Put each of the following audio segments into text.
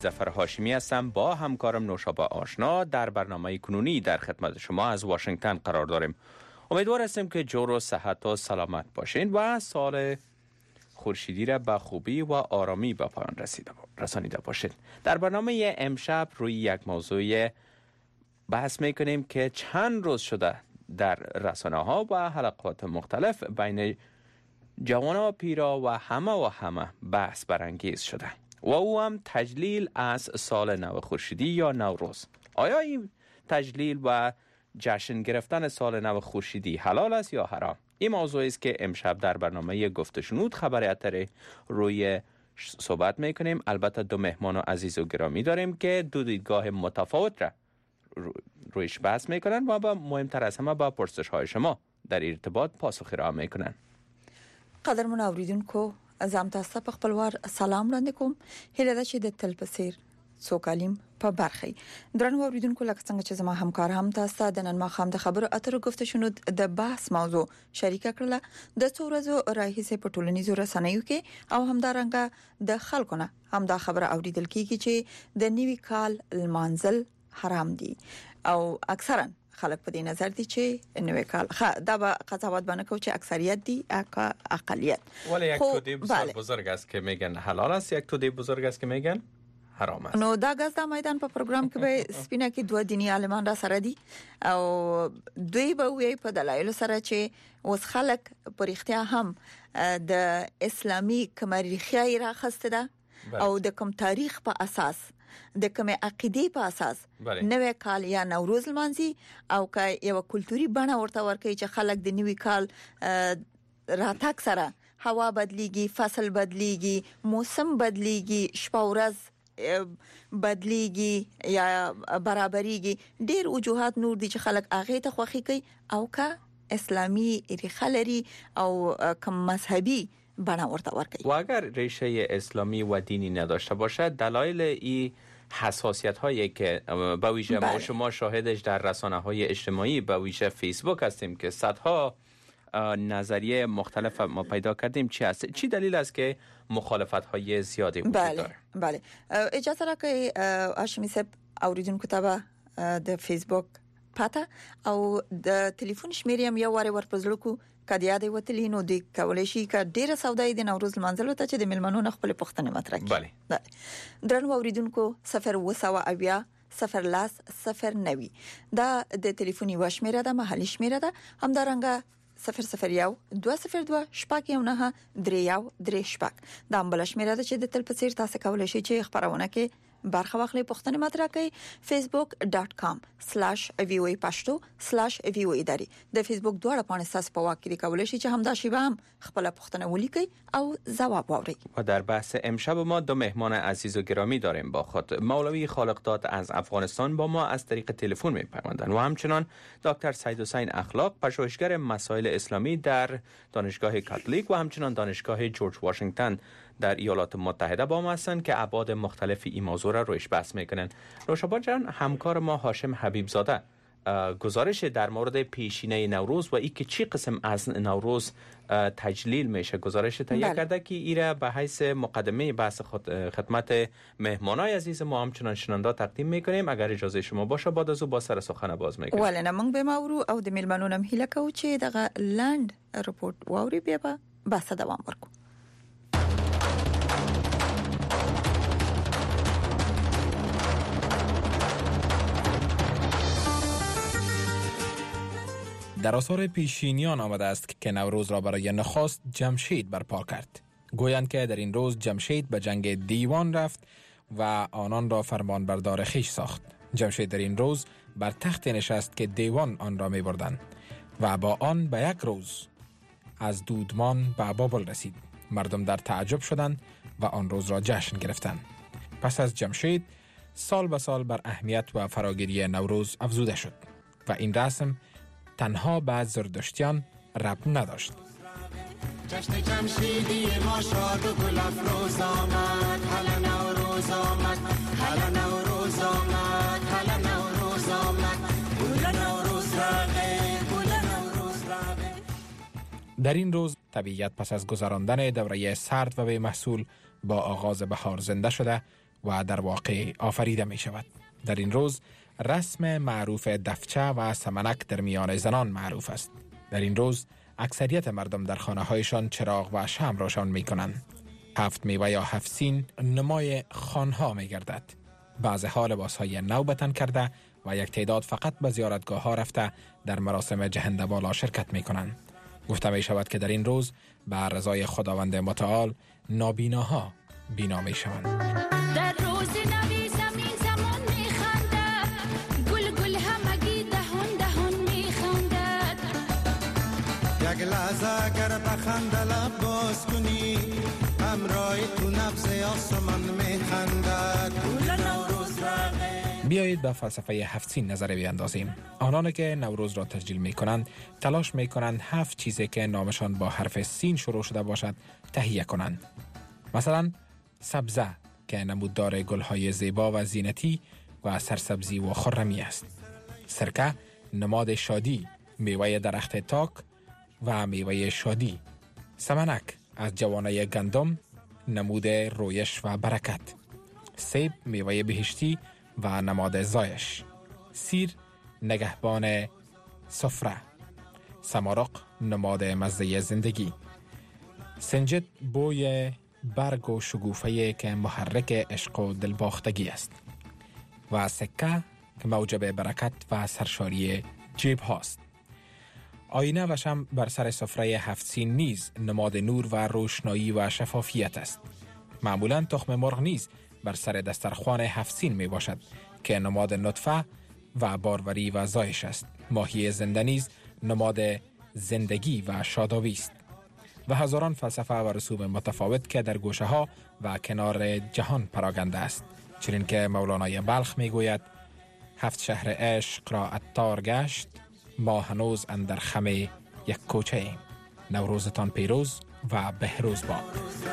ظفر هاشمی هستم با همکارم نوشابه آشنا در برنامه کنونی در خدمت شما از واشنگتن قرار داریم. امیدوار هستیم که جور و صحت و سلامت باشین و سال خورشیدی را به خوبی و آرامی به پایان رسانیده باشید. در برنامه امشب روی یک موضوع بحث میکنیم که چند روز شده در رسانه ها و حلقات مختلف بین جوان و پیرا و همه بحث برانگیز شده و او هم تجلیل از سال نو خورشیدی یا نوروز. آیا این تجلیل و جشن گرفتن سال نو خورشیدی حلال است یا حرام؟ این موضوعی است که امشب در برنامه گفت شنود خبر اتری روی صحبت میکنیم. البته دو مهمان عزیز و گرامی داریم که دو دیدگاه متفاوت را رویش بحث میکنن و با مهمتر از همه با پرسش های شما در ارتباط پاسخ ارائه میکنن. قدرمن اوریدونکو زم تاسو په خپلوار سلام وړاندې کوم. هیله ده چې د تل په څیر سوکالیم په برخه درنو اوریدونکو لکه څنګه چې زما همکار هم تاسو د نن ماخام د خبرو اترو گفت شنود د بحث موضوع شریک کړله د څورزو راهیسه په ټولنیزو رسنیو کې او همدارنګه د خلکو نه هم دا خبره اوریدل کیږي چې د نیوي کال المنزل حرام دي او اکثرا خلک په دې نظر دي چې نوې کال دا به قضاوت باندې کوي چې اکثریت دي اقلیت. ولی یک توده بزرگ است که میگن حلال است، یک توده بزرگ است که میگن حرام است. نو دا غاز د میدان په پروګرام کې به سپینه کې دوه دینی عالمان را سره دي او دوی به وی په دلایل سره چې اوس خلک پرختیا هم د اسلامي کمریخي راخسته ده او د کوم تاریخ په اساس د کوم عقیده په اساس نوې کال یا نوروز لمانځي او که یو کلتوري بڼه ورته ورکړي چې خلک د نوې کال راتګ سره هوا بدليږي، فصل بدليږي، موسم بدليږي، شپه ورځ بدليږي یا برابرېږي. ډېر وجوهات نور دي چې خلک هغه ته خوخي کوي او که اسلامي ریښه لري او کوم مذهبي بنا ورته ورکړي. و اگر ریشه اسلامی و دینی نداشته باشد دلایل این حساسیت هایی که با ویژه ما شما شاهدش در رسانه های اجتماعی با ویژه فیسبوک هستیم که صدها نظریه مختلف ما پیدا کردیم چی است؟ چی دلیل است که مخالفت های زیادی وجود داره؟ بله اجازه راکړئ هاشمی صاحب اوریدونکو ته د فیسبوک پاته او د ټلیفون شمیرې هم یو واره ورپزړو کو کډیا دی وتلی نو د کولای شي ک ډیره سودای د نوروز منځلو ته چې د ملمنو خپل پښتنه مطرح کړي. بله درنو اوریدونکو 0 صفر لاس 090 دا د ټلیفوني وشمیره ده، محلي شمیره ده، همدارنګه 001 202 شپږ یو نه 3 شپږ دا بل شمیره ده چې د تل په څیر تاسو کولای شئ چې خبرونه کې برخه واخلئ، پښتنه مطرح کړئ. facebook.com/voa pashto/voa داری د فیسبوک دواړه پاڼې تاسو په واکې کولای شئ چې همدا شی به هم خپل پښتنه ولیکئ او جواب واورئ. و در بحث امشب ما دو مهمان عزیز و گرامی داریم با خود. مولوی خالقداد از افغانستان با ما از طریق تلفن می‌پیوندند و همچنان دکتر سید حسین اخلاق پژوهشگر مسائل اسلامی در دانشگاه کاتولیک و همچنان دانشگاه جورج واشنگتن در ایالات متحده با ما هستند که ابعاد مختلف این موضوع را رویش بحث میکنن. نوشابه جان، همکار ما هاشم حبیب زاده گزارش در مورد پیشینه نوروز و اینکه چی قسم از نوروز تجلیل میشه گزارش تهیه کرده که ایره به حیث مقدمه بحث خدمت مهمانای عزیز ما همچنان شنونده تقدیم میکنیم. اگر اجازه شما باشه بعد از او با سر سخن باز میکنیم. ولنه موږ به ماورو او د ملمنونم هیله کوو چې دغه لاند رپورت واوري بیا به بحث دوام ورکو. در آثار پیشینیان آمده است که نوروز را برای نخست جمشید برپا کرد. گویند که در این روز جمشید به جنگ دیوان رفت و آنان را فرمانبردار خیش ساخت. جمشید در این روز بر تخت نشست که دیوان آن را می بردند و با آن به یک روز از دودمان به بابل رسید. مردم در تعجب شدند و آن روز را جشن گرفتند. پس از جمشید سال به سال بر اهمیت و فراگیری نوروز افزوده شد و این رسم تنها بعد زردشتیان ربط نداشت. جشن جمشیدی ما شاد و گل افروز آمد، هلا نوروز آمد، هلا نوروز آمد، هلا نوروز آمد، گل نوروز رقه، گل نوروز رقه. در این روز طبیعت پس از گذراندن دوره سرد و بی محصول با آغاز بهار زنده شده و در واقع آفریده می شود. در این روز رسم معروف دفچه و سمنک در میان زنان معروف است. در این روز اکثریت مردم در خانه هایشان چراغ و شمع روشن می کنند. 7 میوه یا 7 سین نمای خانها می گردد. بعضی ها لباس های نو به تن کرده و یک تعداد فقط به زیارتگاه ها رفته در مراسم جهندوالا شرکت می کنند. گفته می شود که در این روز به رضای خداوند متعال نابیناها بینا می شوند. در روز نوی زمین زمان می خندد، گل گل همگی دهان دهان می خندد. یک لحظه اگر بخند لب باز کنی، همراه تو نبض آسمان می خندد. بیایید به فلسفه 7 سین نظر بیاندازیم. آنان که نوروز را تسجیل می کنند تلاش می کنند 7 چیزی که نامشان با حرف سین شروع شده باشد تهیه کنند. مثلا سبزه که نمودار گلهای زیبا و زینتی و سرسبزی و خرمی است. سرکه نماد شادی، میوه درخت تاک و میوه شادی. سمنک از جوانه گندم، نمود رویش و برکت. سیب میوه بهشتی و نماد زایش. سیر نگهبان سفره. سمارق نماد مزه زندگی. سنجد بوی برگ و شگوفه‌ای که محرک عشق و دلباختگی است. و سکه که موجب برکت و سرشاری جیب هاست. آینه و شمع بر سر سفره 7 سین نیز نماد نور و روشنایی و شفافیت است. معمولاً تخم مرغ نیز بر سر دسترخوان 7 سین می باشد که نماد نطفه و باروری و زایش است. ماهی زنده نیز نماد زندگی و شادابی است. و هزاران فلسفه و رسوم متفاوت که در گوشه ها و کنار جهان پراگنده است. چنین که مولانای بلخ می گوید 7 شهر عشق را عطار گشت، ما هنوز اندر خم یک کوچه ایم. نوروزتان پیروز و بهروز باد.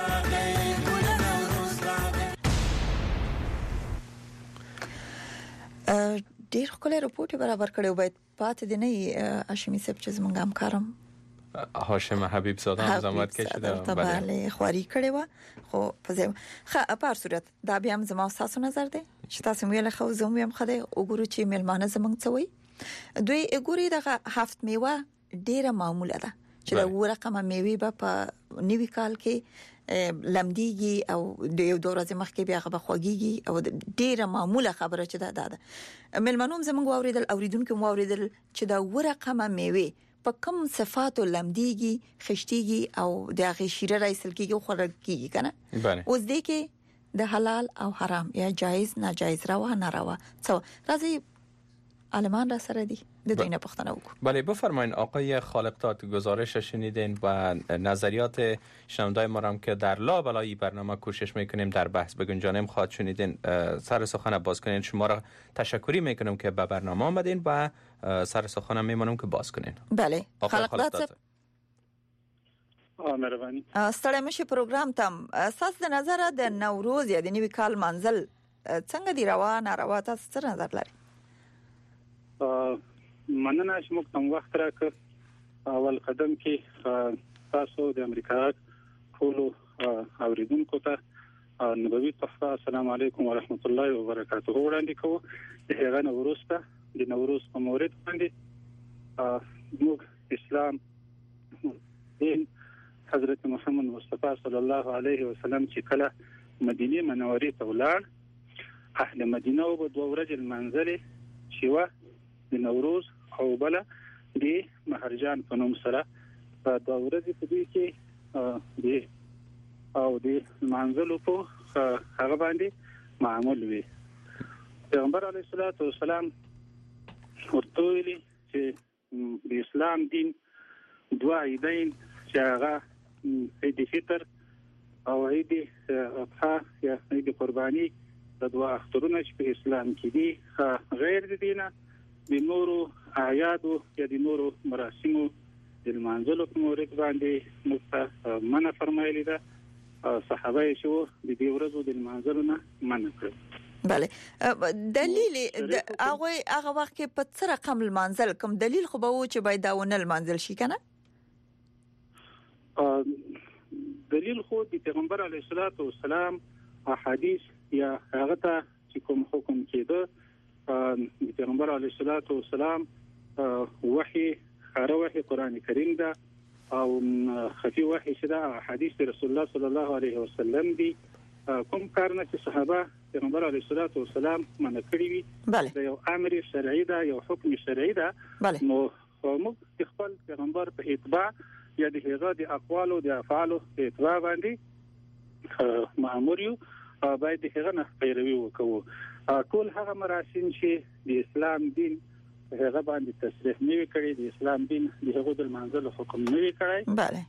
ډیر ښکلی رپورټ برابر کړو. باید پاتې دی نه هاشمي صاحب چې زمونږ همکارم هاشم حبیب زاده هم زحمت کشیده. بله خواري کړې و. خو په هر صورت دا بیا هم زما تاسو نظر دی چې تاسو ویل خو زموږ هم خدای وګورو چې ملمانه زمونږ څه وي. دوی ګوري دغه 7 میوه ډیره معموله ده چې د ورقمه میوه په نیوي کال کې لمدیږي او د یو دور ورځې مخکې بیا غو خوږیږي او ډیره معموله خبره چې ده ملمنوم زموږ اوریدونکو موریدل چې د ورقمه میوه په کوم صفاتو لمدیږي خشتيږي او د هغه شیره رایسل کېږي او خورل کېږي کنه. اوس دې کې د حلال او حرام یا جایز ناجایز روا ناروا څو راځي علمان را سره دی د دوی نه پوښتنه وکړو. بله بفرمایید آقای خالق‌داد، گزارش شنیدین و نظریات شنوندای ما هم که در لابلای برنامه کوشش میکنیم در بحث بگنجانیم خواهد شنیدین. سر سخن باز کنین. شما را تشکری میکنم که به برنامه آمدین و سر سخنم میمونم که باز کنین. بله خالق‌داد مهرباني. ستړی مشه پروګرام تم اساس د نظر د نوروز یا د نوي کال منزل څنګه دی روا ناروا تاسو څه نظر لري؟ مننه چې موږ کوم وخت راکړ. اول قدم کې تاسو د امریکا ټولو اوریدونکو ته نبوي تحفه السلام علیکم ورحمت الله وبرکاته وړاندې کوو. د هغه نوروز ته د نوروز په مورید باندې موږ اسلام دین حضرت محمد مصطفی صلی الله علیه وسلم چې کله مدینه منوره ته ولاړ، اهل مدینه او دوه ورځې منځلې شیوه د نوروز او بل د مهرجان په نوم سره په دوه ورځې په دې کې د او د منځلو په هغه باندې معمول وي. پیغمبر علیه الصلاۃ والسلام ورته ویلي چې د اسلام دین دوه عیدین چې هغه عید فطر او عید اضحی یا عید قربانی د دوه اخترونه چې په اسلام کې دي غیر د دینه د نورو اعیادو یا د نورو مراسمو د منځلو په مورد باندې مخه منع فرمایلی ده. صحابه شو د دې ورځو د منځلو نه منع کړ. بله دلیل هغه وخت کې په څه رقم المنزل کوم دلیل خو به و چې باید داونه المنزل شي کنه؟ دلیل خو د پیغمبر علیه الصلاۃ والسلام احادیث یا هغه ته چې کوم حکم کېده پیغمبر علیه الصلاۃ والسلام وحی خاره وحی قران کریم ده او خفي وحی شدا حدیث رسول الله صلی الله علیه وسلم دی کوم کارونه چې صحابه پیغمبر علیه الصلاۃ والسلام منع کړی وي بله یو امر شرعي ده یو حکم شرعي ده بله نو موږ خپل پیغمبر په اتباع یا د هغه د اقوال او د افعال په اتباع باندې مأمور یو باید هغه نه پیروي وکړو. ټول هغه مراسم چې د اسلام دین هغه باندې تصریح نه کړي، د اسلام دین دغه د منځل حکم نه کړي. بله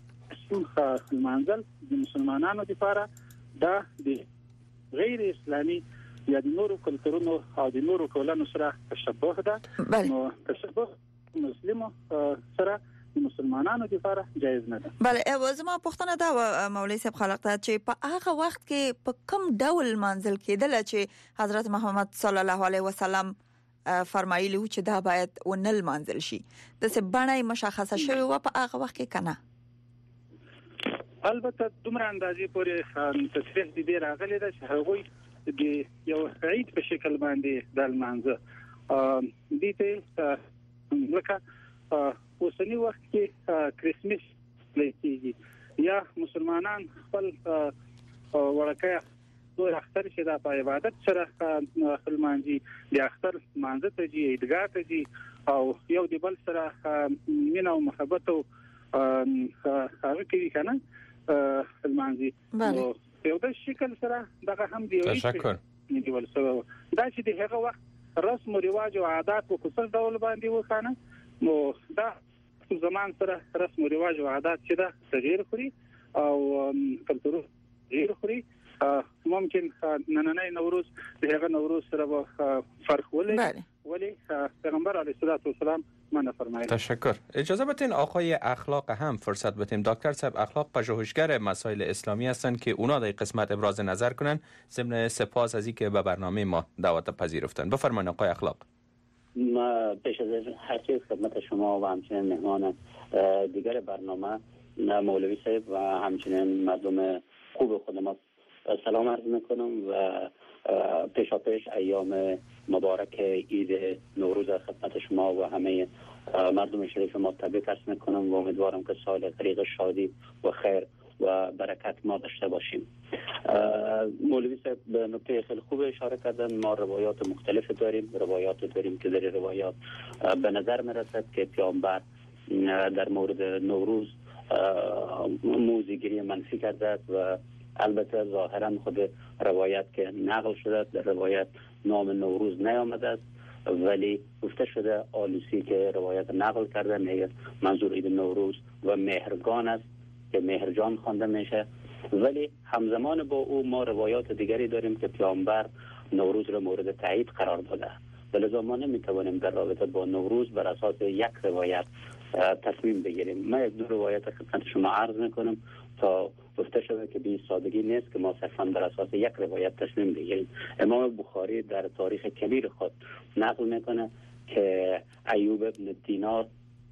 منځل د مسلمانانو لپاره دا د غیر اسلامي یا د نورو کلتورونو او د نورو ټولنو سره تشبوه ده. نو تشبوه مسلمو سره مسلمانانو لپاره جایز نه ده. بله زما پوښتنه دا مولوی صاحب خلق ته چې په هغه وخت کې په کوم ډول منځل کېدل چې حضرت محمد صلی الله علیه وسلم فرمایلی و چې دا باید ونل منځل شي د څه باندې مشخصه شوی و په هغه وخت کې کنه؟ البته دومره اندازې پورې تصریح دي راغلي ده چې هغوی د یو عید په شکل باندې د منځه دي ته لکه اوسنی وخت کې کریسمس لکه یا مسلمانان خپل ورکه دوی اختر چې د عبادت سره خپل مانځي د اختر مانځ ته جي عیدګاه ته جي او یو د بل سره مینه او محبت او هغه کې کنه المانځي نو په دې شکل سره دغه هم دی تشکر نیول سره دا چې د هغه وخت رسم او رواج او عادت په کوڅه ډول باندې وخانه نو دا زمان سره رسم او رواج او عادت چې دا تغییر خوري او کلتور تغییر خوري. ممکن نننی نوروز د هغه نوروز سره فرق ولري ولی پیغمبر علیه الصلاۃ والسلام من فرمایید. تشکر. اجازه بدین آقای اخلاق هم فرصت بدیم. دکتر صاحب اخلاق پژوهشگر مسائل اسلامی هستند که اونا در قسمت ابراز نظر کنن. ضمن سپاس از اینکه به برنامه ما دعوت پذیرفتن. بفرمایید آقای اخلاق. ما پیش از هر چیز خدمت شما و همچنین مهمان دیگر برنامه مولوی صاحب و همچنین مردم خوب خود ما سلام عرض میکنم و پیشاپیش ایام مبارک عید نوروز خدمت شما و همه مردم شریف ما تبریک عرض میکنم و امیدوارم که سال غریق شادی و خیر و برکت ما داشته باشیم. مولوی صاحب به نکته خیلی خوب اشاره کردن. ما روایات مختلف داریم که در روایات به نظر میرسد که پیامبر در مورد نوروز موزیگری منفی کرده و البته ظاهرا خود روایت که نقل شده در روایت نام نوروز نیامده است، ولی گفته شده آلوسی که روایت نقل کرده میگه منظور عید نوروز و مهرگان است که مهرجان خوانده میشه. ولی همزمان با او ما روایات دیگری داریم که پیامبر نوروز را مورد تایید قرار داده. لذا ما نمیتوانیم در رابطه با نوروز بر اساس یک روایت تصمیم بگیریم. من یک دو روایت خدمت شما عرض میکنم تا گفته شده که به سادگی نیست که ما صرفا بر اساس یک روایت تصمیم بگیریم. امام بخاری در تاریخ کبیر خود نقل میکنه که ایوب ابن دینار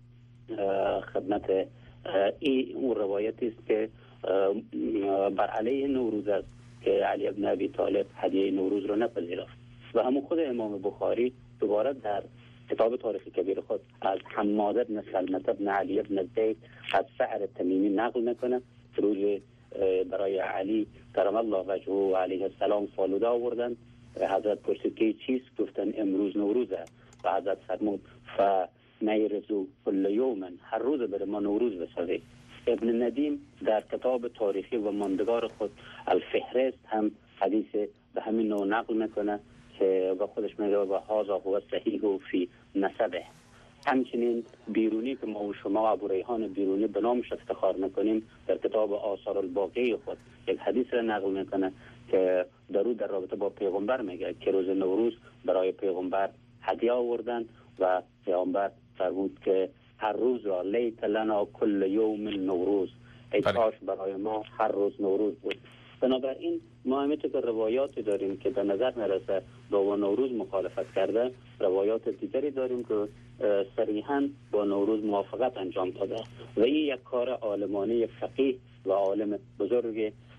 خدمت اون روایتی است که بر علیه نوروز است که علی ابن ابی طالب هدیه نوروز رو نپذیرفت و همون خود امام بخاری دوباره در کتاب تاریخ کبیر خود از حماد ابن سلمة ابن علی ابن زید از سعر تمیمی نقل میکنه که روز برای علی کرم الله وجهه و علیه السلام فالوده آوردن. حضرت پرسید که چیست؟ گفتن امروز نوروزه و حضرت فرمود فنیرزو کل یوم، هر روز بر ما نوروز بسازید. ابن ندیم در کتاب تاریخی و ماندگار خود الفهرست هم حدیث به همین نوع نقل میکنه که با خودش میگه و هذا هو صحیح و فی نسبه. همچنین بیرونی که ما و شما ابو ریحان بیرونی به نامش افتخار میکنیم در کتاب آثار الباقی خود یک حدیث را نقل میکنه که در رابطه با پیغمبر میگه که روز نوروز برای پیغمبر هدیه آوردن و پیغمبر فرمود که هر روز را لیت لنا کل یوم نوروز، ای کاش برای ما هر روز نوروز بود. بنابراین ما همینطور که روایاتی داریم که به نظر میرسه با نوروز مخالفت کرده، روایات دیگری داریم که صریحاً با نوروز موافقت انجام داده و این یک کار عالمانه فقیه و عالم بزرگ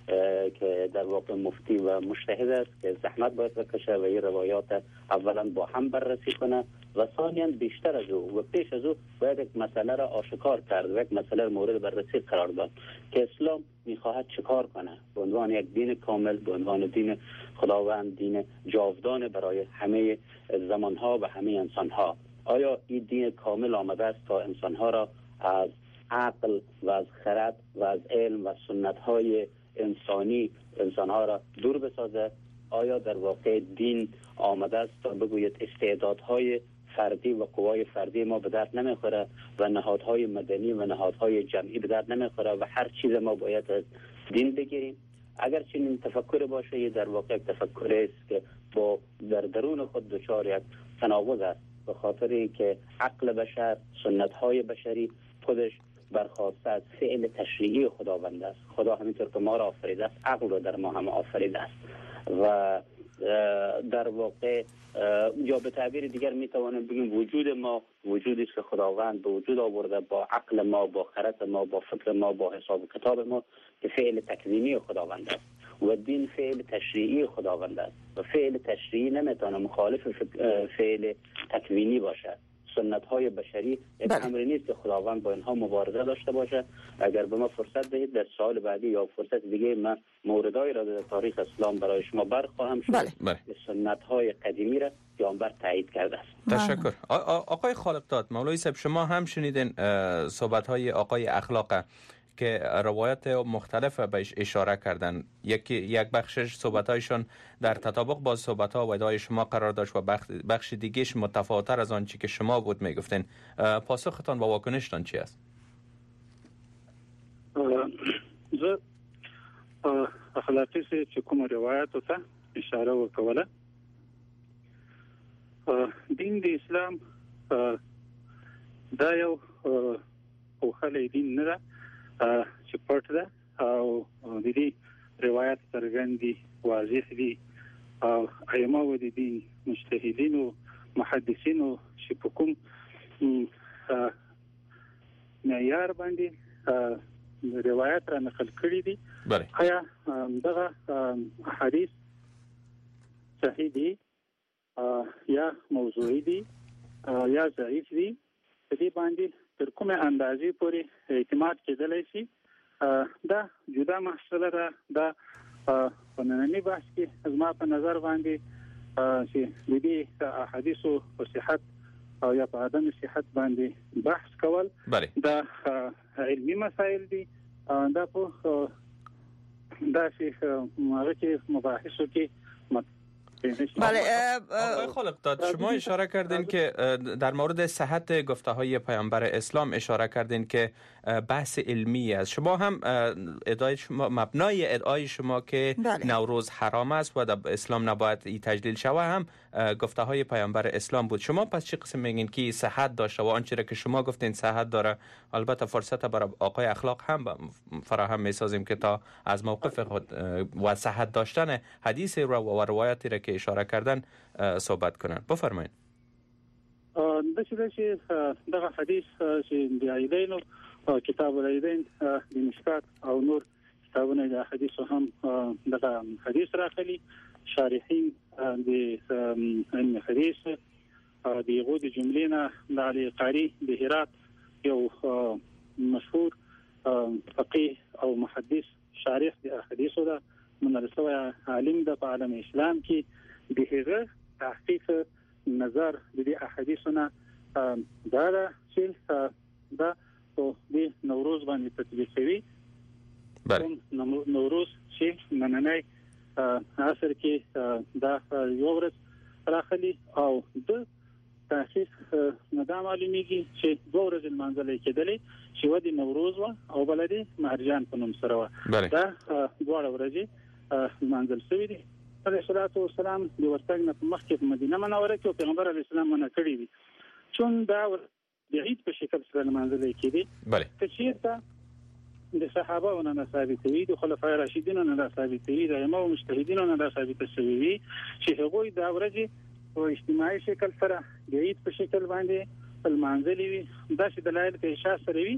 که در واقع مفتی و مجتهد است که زحمت باید بکشه و این روایات اولا با هم بررسی کنه و ثانیا بیشتر از او و پیش از او باید یک مسئله را آشکار کرد و یک مسئله مورد بررسی قرار داد که اسلام میخواهد چیکار کنه به عنوان یک دین کامل، به عنوان دین خداوند، دین جاودان برای همه زمانها و همه انسانها. آیا این دین کامل آمده است تا انسانها را از عقل و از خرد و از علم و سنت‌های انسانی انسانها را دور بسازد؟ آیا در واقع دین آمده است تا بگوید استعدادهای فردی و قوای فردی ما به درد نمیخوره و نهادهای مدنی و نهادهای جمعی به درد نمیخوره و هر چیز ما باید از دین بگیریم؟ اگر چنین تفکر باشه، یه در واقع تفکر است که با در درون خود دچار یک تناقض است، به خاطر اینکه عقل بشر، سنت‌های بشری خودش برخواسته از فعل تشریعی خداوند است. خدا همینطور که ما را آفریده است، عقل را در ما هم آفریده است و در واقع یا به تعبیر دیگر می توانیم بگیم وجود ما وجودی است که خداوند به وجود آورده با عقل ما، با خرد ما، با فکر ما، با حساب کتاب ما که فعل تکوینی خداوند است و دین فعل تشریعی خداوند است و فعل تشریعی نمیتونه مخالف فعل تکوینی باشد. سنت های بشری یک امری نیست که خداوند با اینها مبارزه داشته باشه. اگر به ما فرصت دهید در سال بعدی یا فرصت دیگه من موردایی را در تاریخ اسلام برای شما برخواهم شد. سنت های قدیمی را پیامبر تایید کرده است. تشکر. آقای خالقداد، مولوی صاحب شما هم شنیدین صحبت های آقای اخلاق که روایت مختلف بهش اشاره کردن. یک بخشش صحبت‌هایشون در تطابق با صحبت‌ها و ادعای شما قرار داشت و بخش دیگهش متفاوت‌تر از آنچه که شما بود میگفتین. پاسختان و واکنشتان چی است؟ زه اخلاقی چې کوم روایت ته اشاره وکوله، دین د اسلام دا یو اوخلی دین نه ده چې پټ ده او د دې روایت څرګند دي، واضح دي او ائمه و د دین مجتهدین او محدثین چې په کوم معیار باندې روایت را نقل کړي دي. آیا دغه حدیث صحیح دي یا موضوعي دي یا ضعیف دي؟ په دې باندې تر کومه اندازې پورې اعتماد کېدلی شي؟ دا جدا مسله ده. دا په ننني بحث کې زما په نظر باندې چې د دې احادیثو په صحت او یا په عدم صحت باندې بحث کول دا علمي مسائل دي. دا په داسې هغه کې مباحثو کې بله. آقای خالقداد، شما اشاره کردین که در مورد صحت گفته های پیامبر اسلام اشاره کردین که بحث علمی است. شما هم ادعای شما، مبنای ادعای شما که نوروز حرام است و در اسلام نباید ای تجلیل شود هم گفته های پیامبر اسلام بود. شما پس چی قسم میگین که صحت داشته و آنچه را که شما گفتین صحت داره؟ البته فرصت برای آقای اخلاق هم فراهم میسازیم که تا از موقف خود و صحت داشتن حدیث و روایاتی را که اشاره کردن صحبت کنن. بفرمایید. دغه دغه حدیث چې د عیدین او کتاب العیدین د مشکات او نور کتابونه د حدیث هم دغه حدیث راخلی شارحین د علم حدیث د یغود جملینا د علی قاری د هرات یو مشهور فقيه او محدث شارح د حدیثو ده منرسوه عالم د عالم اسلام کې دغه تحقیق نظر د دې احادیثونه دا چې دا په نوروز باندې تطبیق شوی. نوروز چې نننی عصر کې دا یو ورځ راخلی او د تحقیق ندام معلومیږي چې دوه ورځې منځلې کېدلې چې ودی نوروز او بلدي مهرجان په نوم سره دا دوه ورځې منځل شوی دي. علیه الصلاۃ والسلام د ورتګ نه مخکې په مدینه منوره کې پیغمبر علیه السلام منع کړی دي چون دا د عید په شکل سره منځل کېدی. چې د صحابه او نه ثابت وي، د خلفای راشدین نه ثابت وي، د ائمه او مجتهدین نه ثابت شوی چې هغوی دا ورځې په اجتماعي شکل سره د عید په شکل باندې منځل وي. دا چې دلایل په اشاره سره وي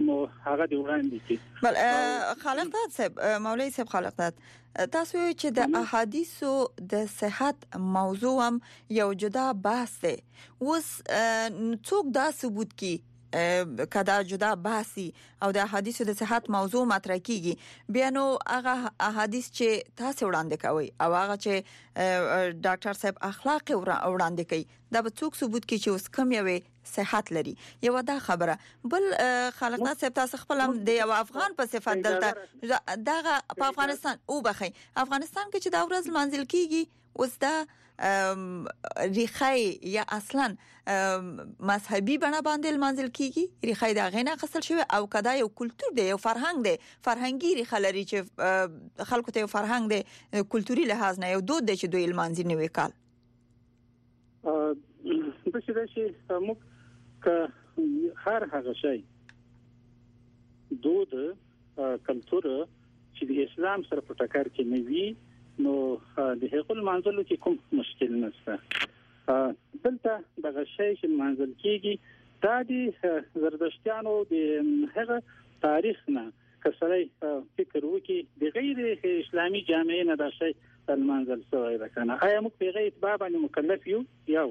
نو هغه دی وړاندې کی. بل خالق داد صاحب مولوی صاحب خالق داد تاسو چې د احادیثو د صحت موضوع هم یو جدا بحث دی. اوس څوک دا ثبوت کی کدا جدا بحثي او د احادیثو د صحت موضوع مطرح کیږي بیا نو هغه احادیث چې تاسو وړاندې کوي او هغه چې ډاکټر صاحب اخلاق وړاندې کوي دا به څوک ثبوت کوي چې اوس کم یوي صحت لري. یو دا خبره. بل خلقنا صاحب تاسو خپل هم د یو افغان په صفت دلته دغه په افغانستان او بخي افغانستان کې چې دا ورځ منځل کیږي اوس دا ریخای یا اصلا مذهبي بنا باندې منځل کیږي ریخای دا غینه خپل شوی او کدا یو کلچر دی یو فرهنګ دی فرهنګي ریخه لري چې خلکو ته یو فرهنګ دی کلتوري لحاظ نه یو دود دی چې دوی المنځي نه وکال د څه موږ که هر هغه شی دود کلچر چې د اسلام سره په ټکر کې نه وي نو د هغه منځلو کې کوم مشکل نشته. دلته دغه شی چې منځل کېږي دا د زردشتیانو د هغه تاریخ نه کسرای فکر وکي د غیر اسلامي جامعې نه دا شی منځل شوی ده کنه. آیا موږ په غیر اتباع باندې مکلف یو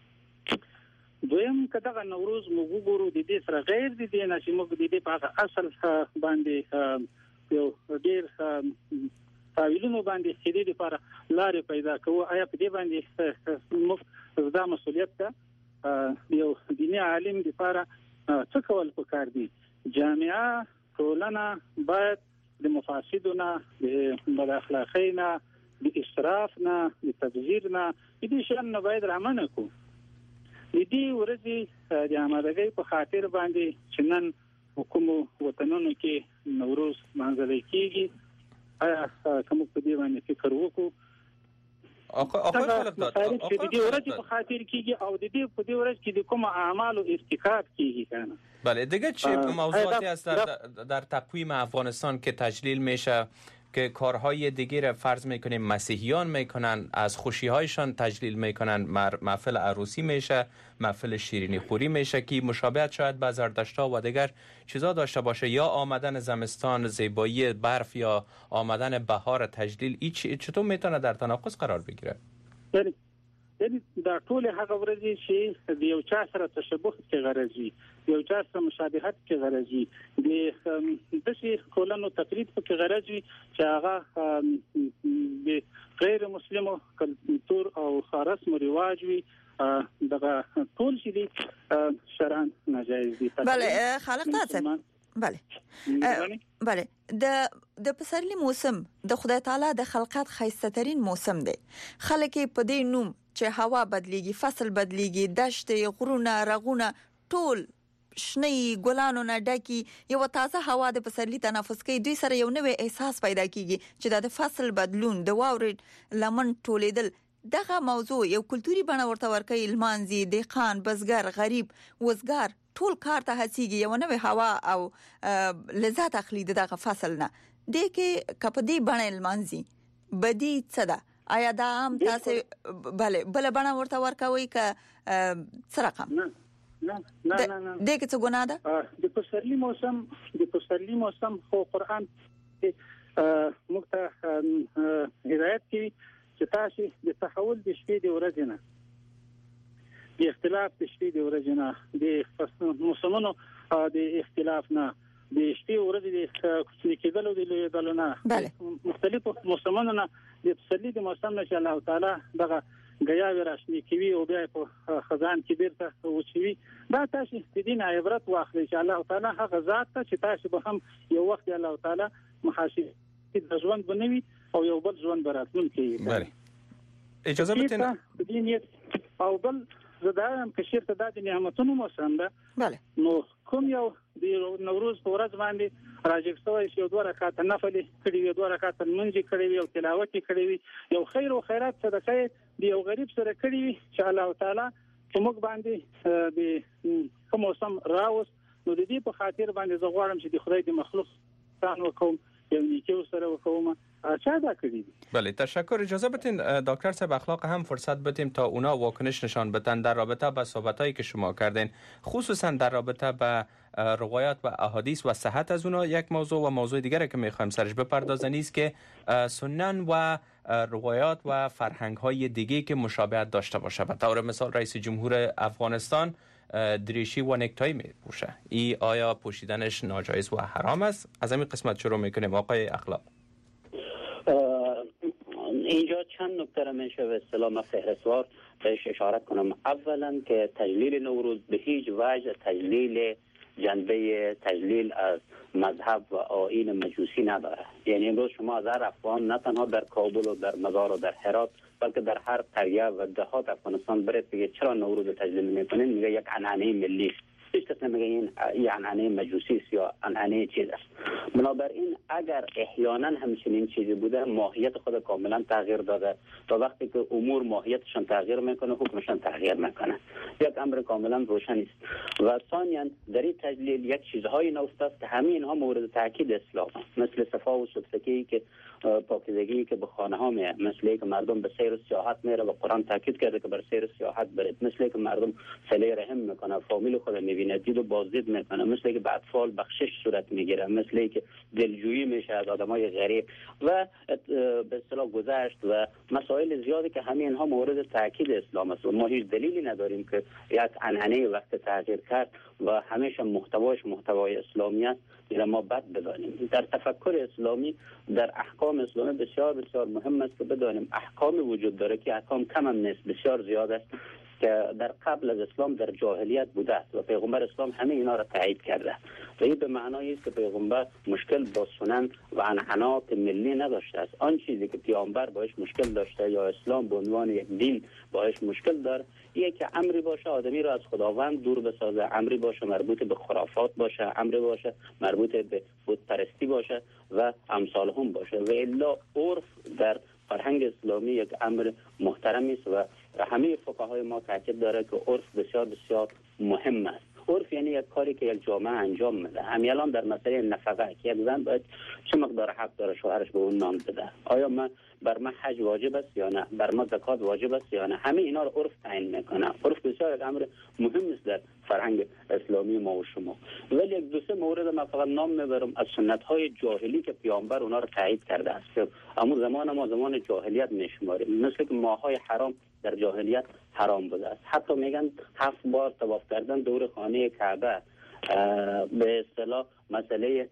دویم کداغه نوروز موږ ګورو د دې سره غیر د دې نه چې موږ د دې په اصل باندې یو ډیر تاویلونو باندې چې دې لپاره لارې پیدا کوو. آیا په دې باندې موږ دا مسؤلیت ته یو دیني عالم لپاره څه کول پکار دي؟ جامعه ټولنه باید د مفاسدونو د بد اخلاقینا د اسراف نه د تبذیر نه دې شان نه باید رامنه کو. دې ورځي د آمادګۍ په خاطر باندې چې نن حکومت وطنونو کې نوروز منځل کیږي. آیا کوم په دې باندې فکر وکړو؟ اخوی خلق داد د دې ورځې په خاطر کیږي او د دې په دې ورځ کې د کوم اعمالو ارتکاب کیږي کنه. بله دیگه چه موضوعاتی است در تقویم افغانستان که تجلیل میشه که کارهای دیگه را فرض میکنیم مسیحیان میکنن از خوشیهایشان تجلیل میکنن محفل عروسی میشه محفل شیرینی خوری میشه که مشابهت شاید با زردشت‌ها و دیگر چیزا داشته باشه یا آمدن زمستان زیبایی برف یا آمدن بهار تجلیل چطور میتونه در تناقض قرار بگیره؟ یعنی دا ټول هغه ورځې چې د یو چا سره تشابه کې غرضي یو چا سره مشابهت کې غرضي د دې کولانو تقلید کې غرضي چې هغه د غیر مسلمو کلتور او رسم او رواج وي دغه ټول چې دي شرعاً ناجایز دي. بله خالق بله د پسرلی موسم د خدای تعالی د خلقت خیسته ترین موسم دی. خلک په دې نوم چې هوا بدلیږي فصل بدلیږي دشت غرونه رغونه ټول شنی ګلانو نه ډکی یو تازه هوا د پسرلی تنفس کوي دوی سره یو نوې احساس پیدا کیږي چې د فصل بدلون د واورې لمن ټولیدل دغه موضوع یو کلتوري بڼه ورته ورکوي. المانزي دهقان بزګر غریب وزګار ټول کار ته هڅیږي یو نوې هوا او لذت اخلي دغه فصل نه د کې کپدی بڼه المانزي بدی څه ده آیا دا هم تاسو بله بل بڼه ورته ورکوي ک څه رقم نه د کې څه ګناه ده د پسرلی موسم خو قرآن موږ ته هدایت کوي چې تاسو د تحول د شپې د ورځې نه د اختلاف د شپې د ورځې نه د موسمونو د اختلاف نه د شپې ورځې د کوچني کېدلو د لویدلو نه مختلفو موسمونو نه د پسرلی د موسم نه چې الله تعالی دغه غیاوی راشنی کوي او بیا په خزان کې بیرته وچوي دا تاسو د دین عبرت واخلئ چې الله تعالی هغه ذات ته چې تاسو به هم یو وخت الله تعالی محاسبه د ژوند بنوي او یو بل ژوند براتون کوي. بله اجازه بدین د دین او بل زدایم که شرط د نعمتونو موسم ده. بله نو کوم یو د نوروز په ورځ باندې راجکسوي یو دوه رکعات نفل کړي یو دوه رکعات منځ کړي یو تلاوت کړي یو خیر او خیرات صدقه دی یو غریب سره کړي چې الله تعالی کومک باندې د کوم موسم راوس نو د دې په خاطر باندې زه غواړم چې د خدای د مخلوق ستان وکوم یو نیکو سره وکوم چه کردی. بله تشکر. اجازه بدین دکتر صاحب اخلاق هم فرصت بدیم تا اونا واکنش نشان بدن در رابطه با صحبتایی که شما کردین، خصوصا در رابطه با روایات و احادیث و صحت از اونا. یک موضوع و موضوع دیگری که میخوایم سرش بپردازیم است که سنن و روایات و فرهنگ های دیگه که مشابهت داشته باشه. به طور مثال رئیس جمهور افغانستان دریشی و نکتای میپوشه، ای آیا پوشیدنش ناجایز و حرام است؟ از همین قسمت شروع میکنیم آقای اخلاق. اینجا چند نکته را میشه به اصطلاح فهرستوار بهش اشاره کنم. اولا که تجلیل نوروز به هیچ وجه تجلیل جنبه تجلیل از مذهب و آیین مجوسی نداره. یعنی امروز شما از هر افغان نه تنها در کابل و در مزار و در هرات بلکه در هر قریه و دهات افغانستان برید بگید چرا نوروز تجلیل میکنین، میگه یک عنعنه ملی است. هیچ کس نمیگه این عنعنه مجوسی است یا عنعنه چیز است. بنابراین اگر احیانا همچنین چیزی بوده ماهیت خود کاملا تغییر داده تا وقتی که امور ماهیتشان تغییر میکنه حکمشان تغییر میکنه. یک امر کاملا روشن است. و ثانیا در این تجلیل یک چیزهای نوست است که همه اینها مورد تاکید اسلام است، مثل صفا و سفسکی که پاکیزگی که به خانه ها میه، مثل که مردم به سیر و سیاحت میره و قرآن تاکید کرده که بر سیر و سیاحت برید، مثل که مردم صله رحم میکنه، فامیل خود میبینه، دید و بازدید میکنه، مثل که به اطفال بخشش صورت میگیره، مثل که دلجویی میشه از آدمای غریب و به اصطلاح گذشت و مسائل زیادی که همین اینها مورد تاکید اسلام است و ما هیچ دلیلی نداریم که یک عنعنه وقت تغییر کرد و همیشه محتواش محتوای اسلامی است یا ما بد بدانیم. در تفکر اسلامی در احکام اسلامی بسیار بسیار مهم است که بدانیم احکام وجود داره که احکام کم هم نیست، بسیار زیاد است که در قبل از اسلام در جاهلیت بوده است و پیغمبر اسلام همه اینا را تایید کرده و این به معنای است که پیغمبر مشکل با سنن و عنعنات ملی نداشته است. آن چیزی که پیامبر باش مشکل داشته یا اسلام به عنوان یک دین باش مشکل داره یک که امری باشه آدمی را از خداوند دور بسازه، امری باشه مربوط به خرافات باشه، امری باشه مربوط به بت پرستی باشه و امثال هم باشه و الا عرف در فرهنگ اسلامی یک امر محترمی است و همه فقهای ما تاکید داره که عرف بسیار بسیار مهم است. عرف یعنی یک کاری که یک جامعه انجام میده. همین الان در مسئله نفقه که یک زن باید چه مقدار حق داره شوهرش به اون نان بده، آیا بر من حج واجب است یا نه، بر من زکات واجب است یا نه، همه اینا رو عرف تعیین میکنه. عرف بسیار یک امر مهم است در فرهنگ اسلامی ما و شما. ولی یک دو سه مورد من فقط نام میبرم از سنت های جاهلی که پیامبر اونا رو تایید کرده است که اما زمان ما زمان جاهلیت میشماریم، مثل که ماهای حرام در جاهلیت حرام بوده است. حتی میگن 7 بار طواف کردن دور خانه کعبه به اصطلاح مسئله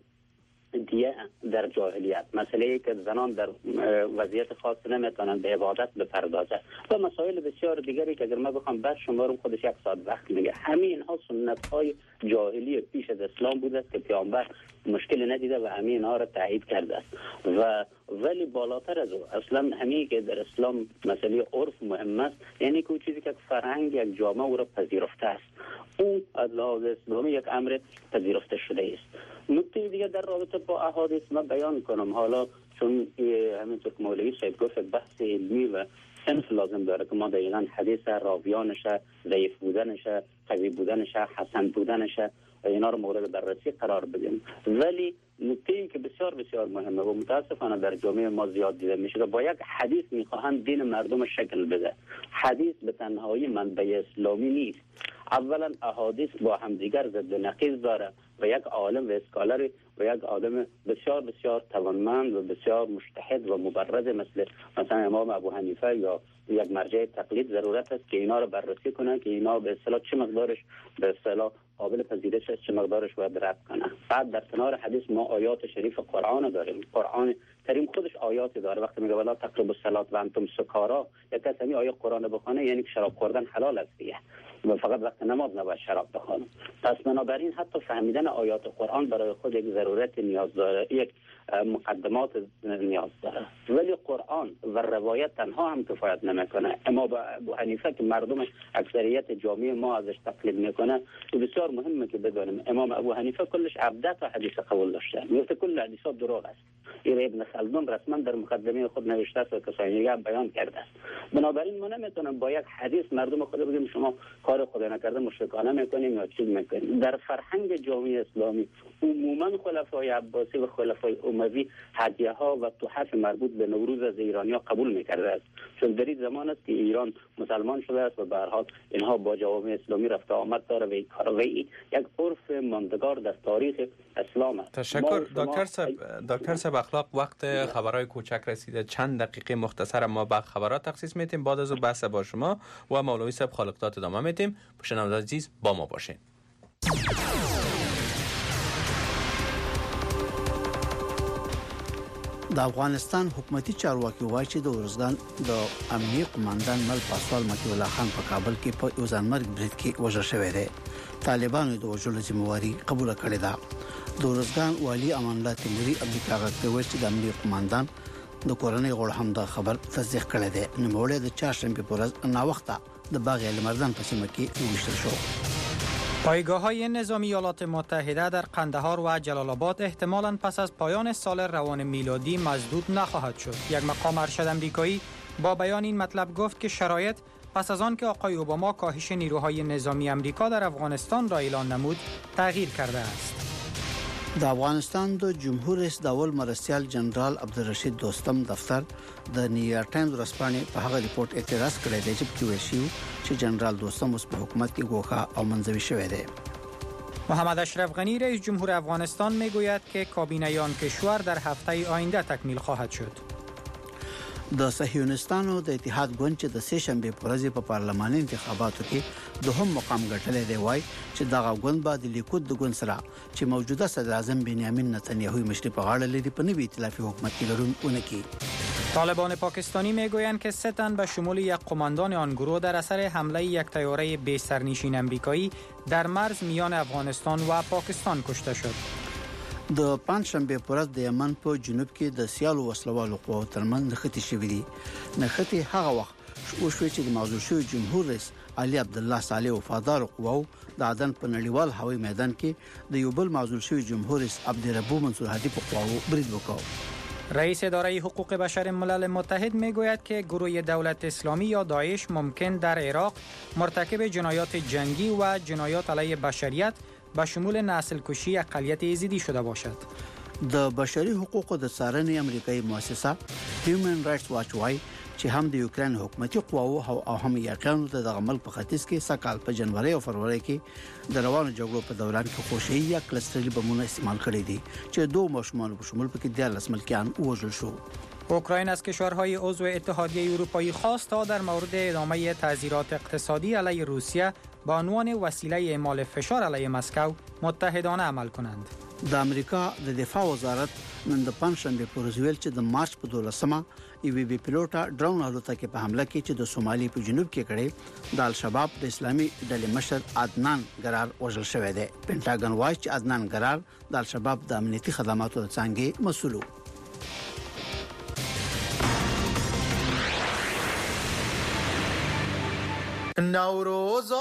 دیگه در جاهلیت، مسئله که زنان در وضعیت خاص نمیتونن به عبادت بپردازه و مسائل بسیار دیگری که اگر ما بخوام بعد شمارم خودش 1 ساعت وقت میگه. همه اینها سنت های جاهلی پیش از اسلام بوده است که پیامبر مشکل ندیده و همه اینها را تایید کرده است و ولی بالاتر از او اصلا همین که در اسلام مسئله عرف مهم است، یعنی که چیزی که فرهنگ یک جامعه او را پذیرفته است، اون از لحاظ اسلامی یک امر پذیرفته شده است. نکته دیگه در رابطه با احادیث من بیان کنم، حالا چون همینطور که مولوی صاحب گفت بحث علمی و صنف لازم داره که ما دقیقاً حدیث راویانش، ضعیف بودنش، قوی بودنش، حسن بودنش اینا رو مورد بررسی قرار بدیم. ولی نکته‌ای که بسیار بسیار مهمه و متاسفانه در جامعه ما زیاد دیده میشه که با یک حدیث میخواهند دین مردم شکل بده. حدیث به تنهایی منبع اسلامی نیست. اولا احادیث با همدیگر ضد و نقیض داره و یک عالم و اسکالر و یک آدم بسیار بسیار توانمند و بسیار مجتهد و مبرز مثلا امام ابو حنیفه یا یک مرجع تقلید ضرورت است که اینا رو بررسی کنن که اینا به اصطلاح چه مقدارش به اصطلاح قابل پذیرش است، چه مقدارش باید رد کنن. بعد در کنار حدیث ما آیات شریف قرآن داریم. قرآن کریم خودش آیاتی داره. وقتی میگه ولا تقربوا الصلاة و انتم سکارا، یک کس همین آیه قرآن بخونه یعنی که شراب خوردن حلال است دیگه و فقط وقت نماز نباید شراب بخونه. پس بنابراین حتی فهمیدن آیات قرآن برای خود یک ضرورت نیاز داره، یک مقدمات نیاز داره. ولی قرآن و روایت تنها هم کفایت نمیکنه. امام ابو حنیفه که مردم اکثریت جامعه ما ازش تقلید میکنه، بسیار مهمه که بدانیم امام ابو حنیفه کلش 17 تا حدیث قبول داشته، میگه کل حدیثات دروغ است. این ابن خلدون رسما در مقدمه خود نوشته است و کسانی هم بیان کرده است. بنابراین ما نمیتونیم با یک حدیث مردم خود بگیم شما کار خدا نکرده مشرکانه میکنیم یا چیز میکنیم. در فرهنگ جامعه اسلامی عموما خلفای عباسی و خلفای موضوع هدیه ها و تحف مربوط به نوروز از ایرانی‌ها قبول می‌کرده است، چون در این زمان است که ایران مسلمان شده است و به هر حال اینها با جوامع اسلامی رفت آمد داره و این کار یک عرف ماندگار در تاریخ اسلام است. تشکر دکتر صاحب اخلاق. وقت خبرهای کوچک رسیده، چند دقیقه مختصر ما به خبرات تخصیص میتیم، بعد از بحث با شما و مولوی صاحب خالقداد ادامه میتیم. شنوندگان عزیز با ما باشین. د افغانستان حکومتي چارواکي وایي چې د ورزګان د امنیه قوماندان مل پاسوال مکی الله خان په کابل کې په یو ځانمرګ برید کې وژل شوی دی. طالبانو د وژلو ذمہواری قبول کړې ده. د ورزګان والی امان الله تیموري امریکا غوښتي چې د امنیه قوماندان د کورنۍ غړو هم د خبر تصدیق کړی دی. نوموړی د چهارشنبه په ورځ ناوخته د باغ المردان په سیمه کې وژل شو. پایگاه‌های نظامی ایالات متحده در قندهار و جلال آباد احتمالاً پس از پایان سال روان میلادی مسدود نخواهد شد. یک مقام ارشد آمریکایی با بیان این مطلب گفت که شرایط پس از آن که آقای اوباما کاهش نیروهای نظامی آمریکا در افغانستان را اعلان نمود تغییر کرده است. د افغانستان د جمهور رئیس د اول مرستیال جنرال عبدالرشید دوستم دفتر د نیویارک ټایمز ورځپاڼې په هغه ریپورت اعتراض کړی دی چې ویل شوی چې جنرال دوستم اوس په حکومت کې ګوښه او منځوي شوی دی. محمد اشرف غنی رئیس جمهور افغانستان میگوید که کابینه آن کشور در هفته آینده تکمیل خواهد شد. د صهیونستانو د اتحاد ګوند چې د سه شنبه په ورځ په پارلماني انتخاباتو کې دوهم مقام ګټلې دی، وای چې دغه ګوند به د لیکود د ګوند سره چې موجوده صدر اعظم بنیامین نتانیاهو مشري په غاړه لري په نوي ائتلافي حکومت کې لرونکي کی. طالبان پاکستانی میگویند که 3 تن به شمول یک قماندان آن گروه در اثر حمله یک طیاره بی سرنشین آمریکایی در مرز میان افغانستان و پاکستان کشته شد. د پنځشنبه په ورځ د یمن په جنوب کې د سیالو وسلوالو قواو ترمنځ نښتې شوې دي. نښتې هغه وخت شوې چې د معزول شوی جمهور رئیس علي عبد الله صالح وفادار قواو د عدن په نړیوال هوایي میدان کې د یو بل معزول شوی جمهور رئیس عبدالربو منصور هادي په قواو برید وکړ. رئیس اداره حقوق بشر ملل متحد میگوید که گروه دولت اسلامی یا داعش ممکن در عراق مرتکب جنایات جنگی و جنایات علیه بشریت به شمول نسل کشی اقلیت یزیدی شده باشد. د بشري حقوقو د څارنې امریکایي مؤسسه هیومن رائټس واچ وايي چې هم د یوکرين حکومتي قواو او هم یاقانو د عمل په ختیځ کې سکهال په جنوري او فروری کې د روانو جګړو په دوران کې خوشي یا کلستري بمونه استعمال کړي دي چې دوه مشمول په شمول پکې 10 ملکیان وژل شو. اوکراین از کشورهای عضو اتحادیه اروپایی خواست تا در مورد ادامه تعزیرات اقتصادی علیه روسیه با عنوان وسیله اعمال فشار علیه مسکو متحدانه عمل کنند. د امریکا د دفاع وزارت نن د پنځشنبه په ورځ ویل چې د مارچ په 12مه ایوی بی پیلوټه ډرون الوتکه په حمله کې چې د سومالي په جنوب کې کړي د الشباب د اسلامي ډلې مشر عدنان ګرار وژل شوی دی. پینټاګن وایي چې عدنان ګرار د الشباب د امنیتي خدماتو څنګه مسؤل و. نوروز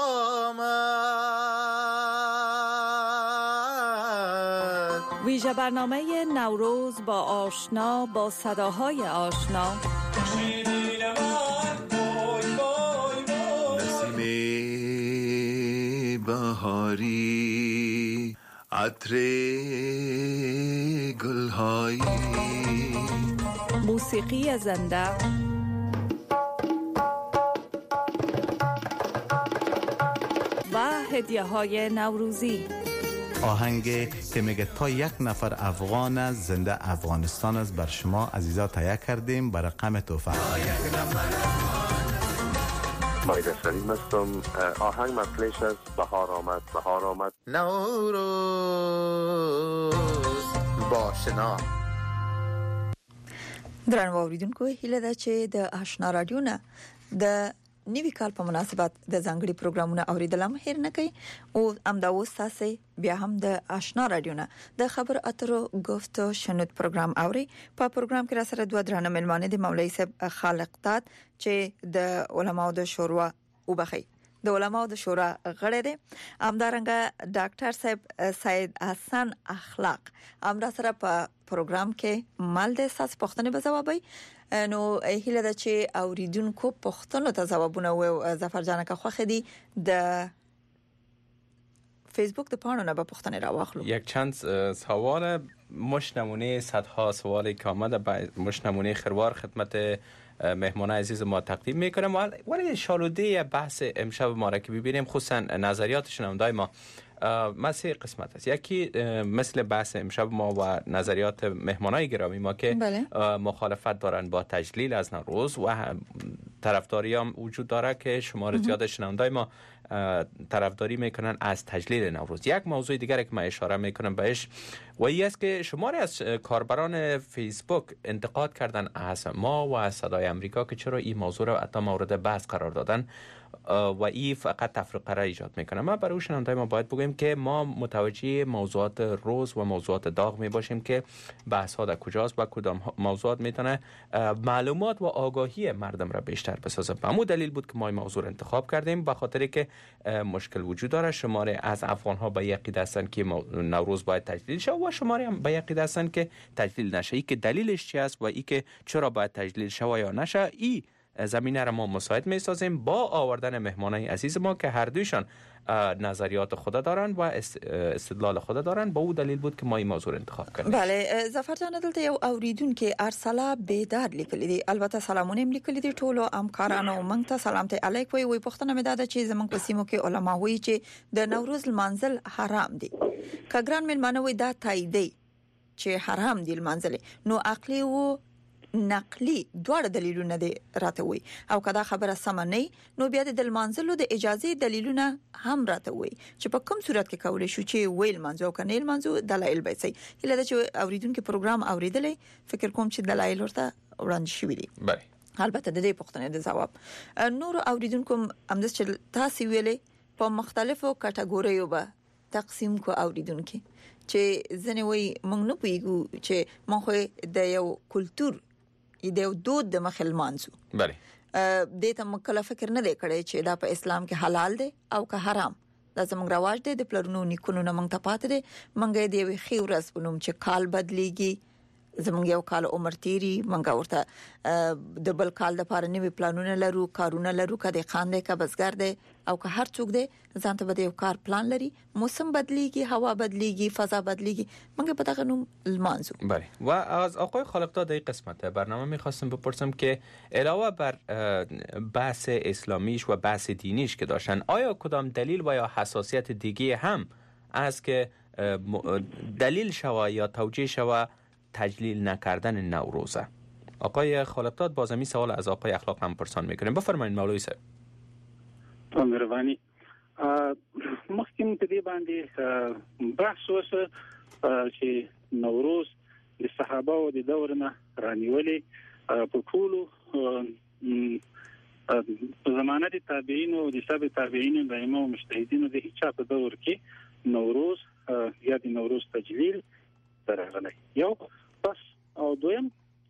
آمد، ویژه برنامه نوروز با آشنا با صداهای آشنا، نسیم بهاری، عطر گلهایی، موسیقی زنده و هدیه‌های نوروزی. آهنگ که میگه تا 1 نفر افغان از زنده افغانستان از بر شما عزیزا تهیه کردیم به رقم تحفه. مایده سلیم هستم. آهنگ مطلعش از بهار آمد بهار آمد. نوروز با شنا. درنو اوریدونکو، هیله ده چې د آشنا رادیو نه د نیوی کال په مناسبت د ځانګړي پروګرامونه اوریدل هم هیر نه کوي او امدا وستاسي بیا هم د آشنا رادیو نه د خبر اترو گفتو شنود پروګرام اوري. په پروګرام کې را سره دوه درنه ملمانه د مولوی صاحب خالقداد چې د علماو د شورا وبخي د علماو د شورا غړی دی، همدارنګه ډاکټر صاحب سید حسن اخلاق امدا سره په پروګرام کې مال د اساس پوښتنه به جوابي. نو هیله ده چې اوریدونکو پوښتنو ته ځوابونه و ظفر جان کا خوخه دي د فیسبوک د پاڼو نه به پوښتنه راواخلو. یک چند سوال مش نمونه صدها سوالی که آمده مش نمونه خروار خدمت مهمان عزیز ما تقدیم میکنم. ولی شالوده بحث امشب ما را که ببینیم خصوصا نظریات شنوندای ما سه قسمت است. یکی مثل بحث امشب ما و نظریات مهمانای گرامی ما که مخالفت دارن با تجلیل از نوروز و طرفداری هم وجود داره که شمار زیاد شنوندای ما طرفداری میکنن از تجلیل نوروز. یک موضوع دیگری که من اشاره میکنم بهش و این است که شماری از کاربران فیسبوک انتقاد کردن از ما و از صدای امریکا که چرا این موضوع را حتی مورد بحث قرار دادن و این فقط تفرقه را ایجاد میکنه. ما برای شنوندای ما باید بگویم که ما متوجه موضوعات روز و موضوعات داغ می باشیم که بحث ها در کجاست و کدام موضوعات میتونه معلومات و آگاهی مردم را بیشتر بسازه. به همون دلیل بود که ما این موضوع انتخاب کردیم، به خاطر که مشکل وجود داره. شماره از افغان ها به یقین هستند که نوروز باید تجلیل شه و شماره هم به یقین هستند که تجلیل نشه. ای که دلیلش چی است و ای که چرا باید تجلیل شه یا نشه، ای زمینه را ما مساعد می سازیم با آوردن مهمانای عزیز ما که هر دویشان نظریات خود دارن و استدلال خود دارن. با او دلیل بود که ما این موضوع انتخاب کردیم. بله ظفر جان، دلته یو اوریدونکو ارسلا بیدار لیکلی دی، البته سلامونه لیکلی دی ټولو همکارانو مونږ ته سلام ته علیک وی پښتنه مې داده چې زمونږ په سیمو کې علما وایي چې د نوروز لمانځل حرام دي. کګران ملمانه وی دا تاییدي چې حرام دي لمانځل، نو عقلی و نقلی دوړ دلیلونه دي راته وي او کدا خبره سم نه نو بیا د لمانځلو د اجازه دلیلونه هم راته وي چې په کوم صورت کې کولای شو چې ویل منځو کنه منځو دلایل به سي هله د چې اوریدونکو پروګرام اوریدلې فکر کوم چې دلایل ورته وړاندې شوي دي. بله البته د دې پوښتنې د جواب نور اوریدونکو هم د چې تاسو ویلې په مختلفو کټګوریو به تقسیم کو اوریدونکو چې ځنه وي موږ نه پویګو چې موږ د یو کلچر د دود د مخلمانځو. بله د ته مکلف فکر نه دی کړی چې دا په اسلام کې حلال دی او که حرام. دا زموږ رواج دی د پلرونو نیکونو نه موږ ته پاتې دی. موږ دی وی خیورس بنوم چې کال بدلیږي، زموږ یو کال عمر تیری، موږ ورته د بل کال د پاره نوې پلانونه لرو، کارونه لرو، کده خاندې کا بزګر دی او که هر څوک دی ځانته به یو کار پلان لري. موسم بدلیږي، هوا بدلیږي، فضا بدلیږي، موږ په دغه نوم المانزو. بله و از آقای خالق‌داد این قسمت برنامه می‌خواستم بپرسم که علاوه بر بحث اسلامیش و بحث دینیش که داشتن، آیا کدام دلیل و یا حساسیت دیگه هم از که دلیل شوه یا توجیه شوه تجلیل نکردن نوروزه؟ آقای خالق‌داد باز همین سوال از آقای اخلاق هم پرسان میکنیم. بفرمایید مولوی صاحب. مهرباني مخکې په دې باندې بحث وشو چې نوروز د صحابه او د دور نه رانیولې په ټولو زمانه د تابعین او د تابع تابعین د ائمه او مجتهدینو د هیڅ په دور کې نوروز یا د نوروز تجلیل درغلی یو بس. او دویم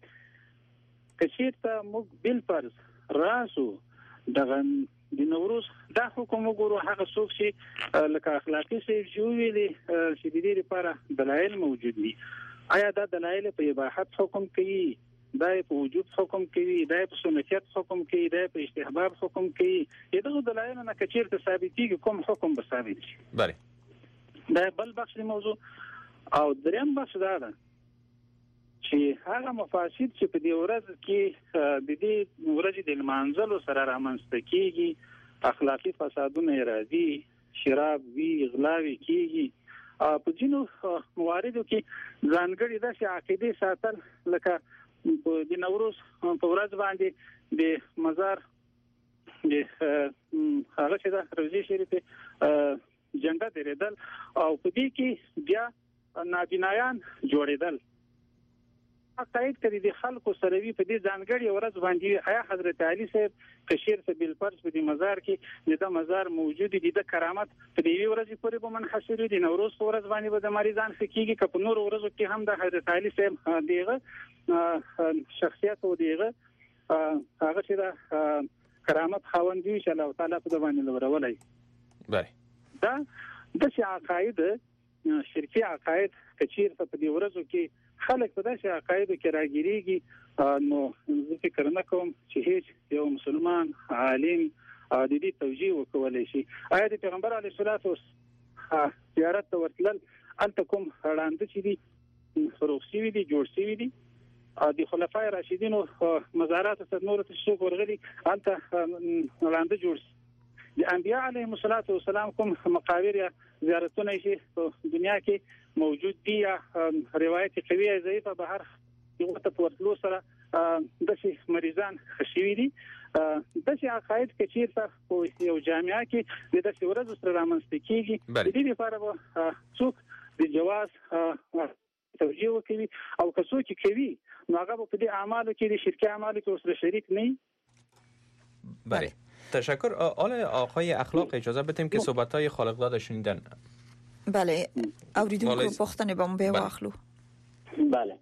کچیرته موږ بل فرض راسو دغه د نوروز دا حکم وګورو هغه څوک چې لکه اخلاقی سیف جوړي چې د دې لپاره دلایل موجود دي. آیا دا دلایل په اباحت حکم کوي، دا په وجوب حکم کوي، دا په سنتیت حکم کوي، دا په استحباب حکم کوي؟ دغه دلایل نه کچیرته ثابتېږي کوم حکم به ثابت شي. بله دا بل بخش موضوع. او دریم بخش دا ده چې هغه مفاسد چې په دې ورځ کې د دې ورځې د لمانځلو سره رامنځته کیږي، اخلاقی فسادونه راځي، شراب وی غلاوي کیږي، په ځینو مواردو کې ځانګړي د عقیده ساتل لکه د نوروز په ورځ باندې د مزار د هغه چې د روزي شریف جنډه درېدل او په دې کې بیا نابینایان جوړېدل. عقاید کړي د خلکو سره وی په دې ځانګړي ورځ باندې آیا حضرت علي صاحب کشیر ته بل فرض په دې مزار کې د مزار موجود دي، د کرامت په دې ورځ پورې به منحصر دي. نوروز په ورځ باندې به د مریضان فکیږي که په نور ورځو کې هم د حضرت علي صاحب دغه شخصیت او دغه هغه چې د کرامت خاوند دی چې الله تعالی په باندې لورولای. بله دا د عقاید شرکی عقاید کچیر په دې ورځو کې خلک په داسې عقایدو کې راګیریږي، نو زه فکر نه کوم چې هیڅ یو مسلمان عالم د دې توجیه وکولای شي. آیا د پیغمبر علیه الصلاۃ زیارت ته ورتلل انت کوم وړاندې چې دي روغسي دي جوړ شي دي د خلفای راشدین او مزارات ته نور تشوق ورغلي انت وړاندې جوړ د انبیاء علیهم الصلاۃ والسلام کوم مقابر یا زیارتونه شي په دنیا کې موجود دي یا روایت قوی ضعیفه به هر یو ته ورتلو سره د شي مریضان خشوي دي د شي عقاید کې چیرته په یو جامعه کې د شي ورځ سره رامنځته کیږي د دې لپاره به څوک د جواز توجیه وکوي او که څوک کوي نو هغه په دې اعمالو کې د شرکي اعمالو کې اوسره شریک نه. بله تشکر. آقای اخلاق اجازه بدیم که صحبت‌های خالق‌زاده شنیدن. بله اوریدونکو پختنه با به واخلو. بله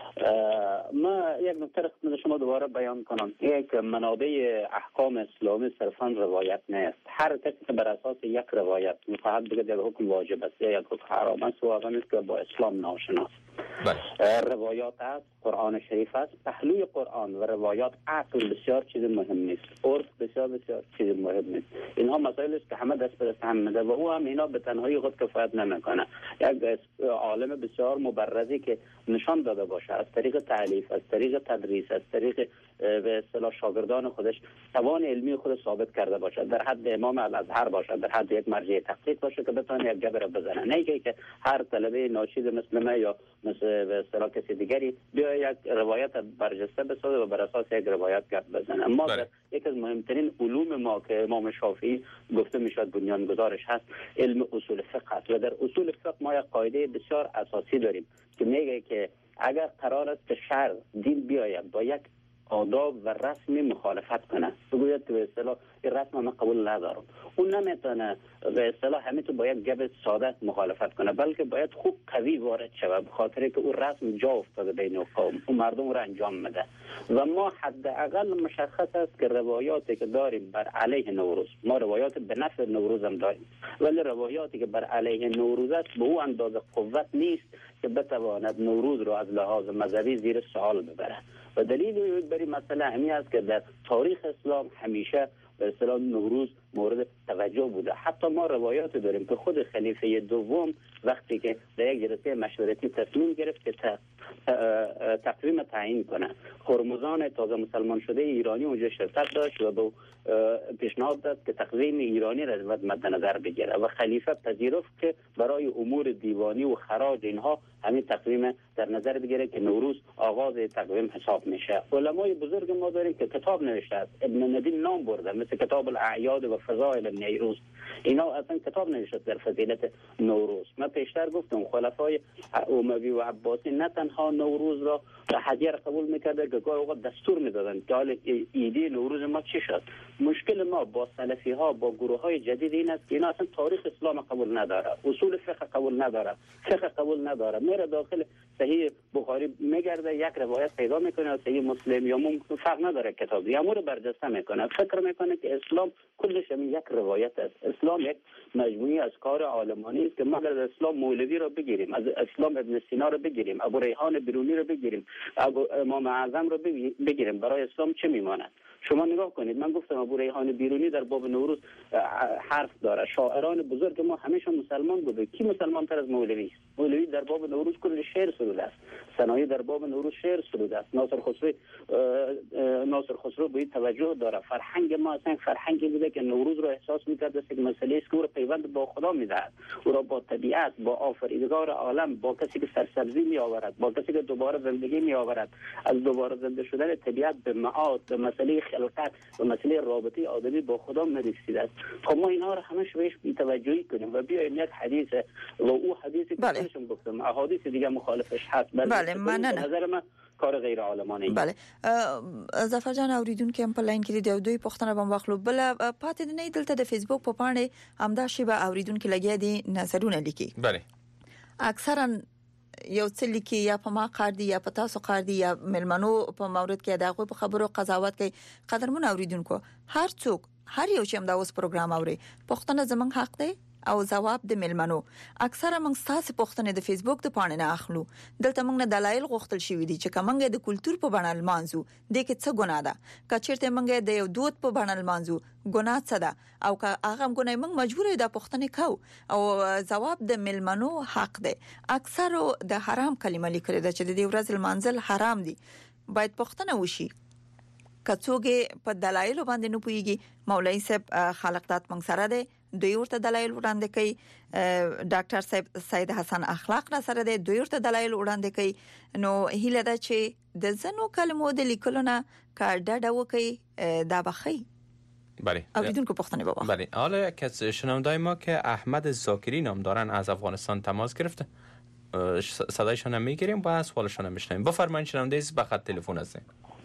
ما یک نکته را خدمت شما دوباره بیان کنم. یک منابع احکام اسلامی صرفاً روایت نیست. هر کسی که بر اساس یک روایت می‌خواهد بگه یک حکم واجب است یا یک حکم حرام است واقعا است که با اسلام ناشناست. روایات است، قرآن شریف است. پهلوی قرآن و روایات عقل بسیار چیز مهم نیست. عرف بسیار چیز مهم نیست. اینها مسائل است که همه دست به دست هم میده و او هم اینا به تنهایی خود کفایت نمیکنه. یک عالم بسیار مبرزی که نشان داده باشه از طریق تعلیف، از طریق تدریس، از طریق به اصطلاح شاگردان خودش توان علمی خود ثابت کرده باشه، در حد امام الازهر باشه، در حد یک مرجع تحقیق باشه که بتونه یک جبر بزنه، نه که هر طلبه ناشید مثل من یا مثل به اصطلاح کسی دیگری بیا یک روایت برجسته بسازه و بر اساس یک روایت گپ بزنه. ما یک از مهمترین علوم ما که امام شافعی گفته میشد بنیانگذارش هست علم اصول فقه است و در اصول فقه ما یک قاعده بسیار اساسی داریم که میگه که اگر قرار است که شرع دین بیاید با یک آداب و رسمی مخالفت کنه، بگوید که به اصطلاح این رسم من قبول ندارم، اون نمیتونه به اصطلاح همینطور با یک گپ ساده مخالفت کنه، بلکه باید خوب قوی وارد شود به خاطر که اون رسم جا افتاده بین قوم، اون مردم رو انجام میده. و ما حداقل مشخص است که روایاتی که داریم بر علیه نوروز، ما روایات به نفع نوروز هم داریم، ولی روایاتی که بر علیه نوروز است به او اندازه قوت نیست که بتواند نوروز رو از لحاظ مذهبی زیر سوال ببره. و دلیل بر این مسئله همین است که در تاریخ اسلام همیشه به اصطلاح نوروز مورد توجه بوده. حتی ما روایات داریم که خود خلیفه دوم وقتی که در یک جلسه مشورتی تصمیم گرفت که تقویم تعیین کنه، هرمزان تازه مسلمان شده ایرانی اونجا شرکت داشت و به پیشنهاد داد که تقویم ایرانی را مد نظر بگیره و خلیفه پذیرفت که برای امور دیوانی و خراج اینها همین تقویم در نظر بگیره که نوروز آغاز تقویم حساب میشه. علمای بزرگ ما داریم که کتاب نوشته است، ابن ندیم نام برده، مثل کتاب الاعیاد و فضائل نیروز، اینا اصلا کتاب نوشته در فضیلت نوروز. من پیشتر گفتم خلفای اموی و عباسی نه تنها نوروز را هدیه را قبول میکردن که گاهی اوقات دستور میدادن که حال ایده نوروز ما چی شد. مشکل ما با سلفی ها با گروه های جدید این است که اینا اصلا تاریخ اسلام قبول نداره، اصول فقه قبول نداره، فقه قبول نداره، میره داخل صحیح بخاری میگرده یک روایت پیدا میکنه، صحیح مسلم یا ممکن فرق نداره کتاب یا امور برجسته میکنه، فکر میکنه که اسلام کلش یک روایت است. اسلام یک مجموعه از کار عالمانی است که ما از اسلام مولوی رو بگیریم، از اسلام ابن سینا رو بگیریم، ابو ریحان بیرونی رو بگیریم، امام اعظم رو بگیریم، برای اسلام چه میماند؟ شما نگاه کنید، من گفتم ابو ریحان بیرونی در باب نوروز حرف داره، شاعران بزرگ ما همیشه مسلمان بوده، کی مسلمان تر از مولوی است؟ مولوی در باب نوروز کل شعر سروده است، ثنایی در باب نوروز شعر سروده است، ناصر خسرو به این توجه داره. فرهنگ ما اصلا فرهنگی بوده که نوروز رو احساس می‌کرد است که مسئله است که او را پیوند با خدا می‌دهد، او را با طبیعت، با آفریدگار عالم، با کسی که سرسبزی می‌آورد، با کسی که دوباره زندگی می‌آورد، از دوباره زنده شدن طبیعت به معاد، به مسئله خلقت و مسئله رابطه آدمی با خدا می‌رسیده است. خب ما اینا رو همش بهش بی‌توجهی کنیم و بیایم یک حدیث و او حدیثی که خودشون گفتم احادیث دیگه مخالفش هست. بله من نظر من کار غیر عالمانه. بله ظفر جان اوریدون کې په لاین کې د دوی پښتنه بم واخلو بل پاتې نه دلته د فیسبوک په پاڼه همدا شی به اوریدون کې لګیا دي نظرونه لیکي. بله اکثرا یو څه لیکي یا په ما قاردي یا په تاسو قاردي یا ملمنو په مورد کې دغه په خبرو قضاوت کوي. قدرمن اوریدونکو هر څوک هر یو چې همدا اوس پروګرام اوري پښتنه زمنګ حق دی او ځواب د ملمنو. اکثره موږ تاسو پوښتنه د فیسبوک د پاڼې نه اخلو. دلته موږ نه دلایل غوښتل شوی دي چې کومه د کلچر په بڼه لمانځو د کې څه ګناه ده. کچېرته موږ د یو دود په بڼه لمانځو ګناه څه ده او که هغه ګناه موږ مجبور یو د پوښتنه کوو او ځواب د ملمنو حق دی. اکثره د حرام کلمه لیکل ده چې د دې ورځ لمانځل حرام دي. باید پوښتنه وشي. کڅوګه په دلایل باندې نه پويږي. مولوی صاحب خلقات موږ سره ده. دوی ورته دلایل وړاندې کوي. ډاکټر صاحب سید حسن اخلاق را سره ده. دوی ورته دلایل وړاندې کوي. نو هیله ده چې د زنو کلمو د لیکلو نه کاډه وکي دا بخي. بله. اوریدونکو پوښتنه بابا. بله. حالا کس شنوندای ما که احمد زاکری نام دارن از افغانستان تماس گرفته. صدایشون هم میگیریم و سوالشون هم میشنویم. بفرمایید شنونده به خط تلفن هستین.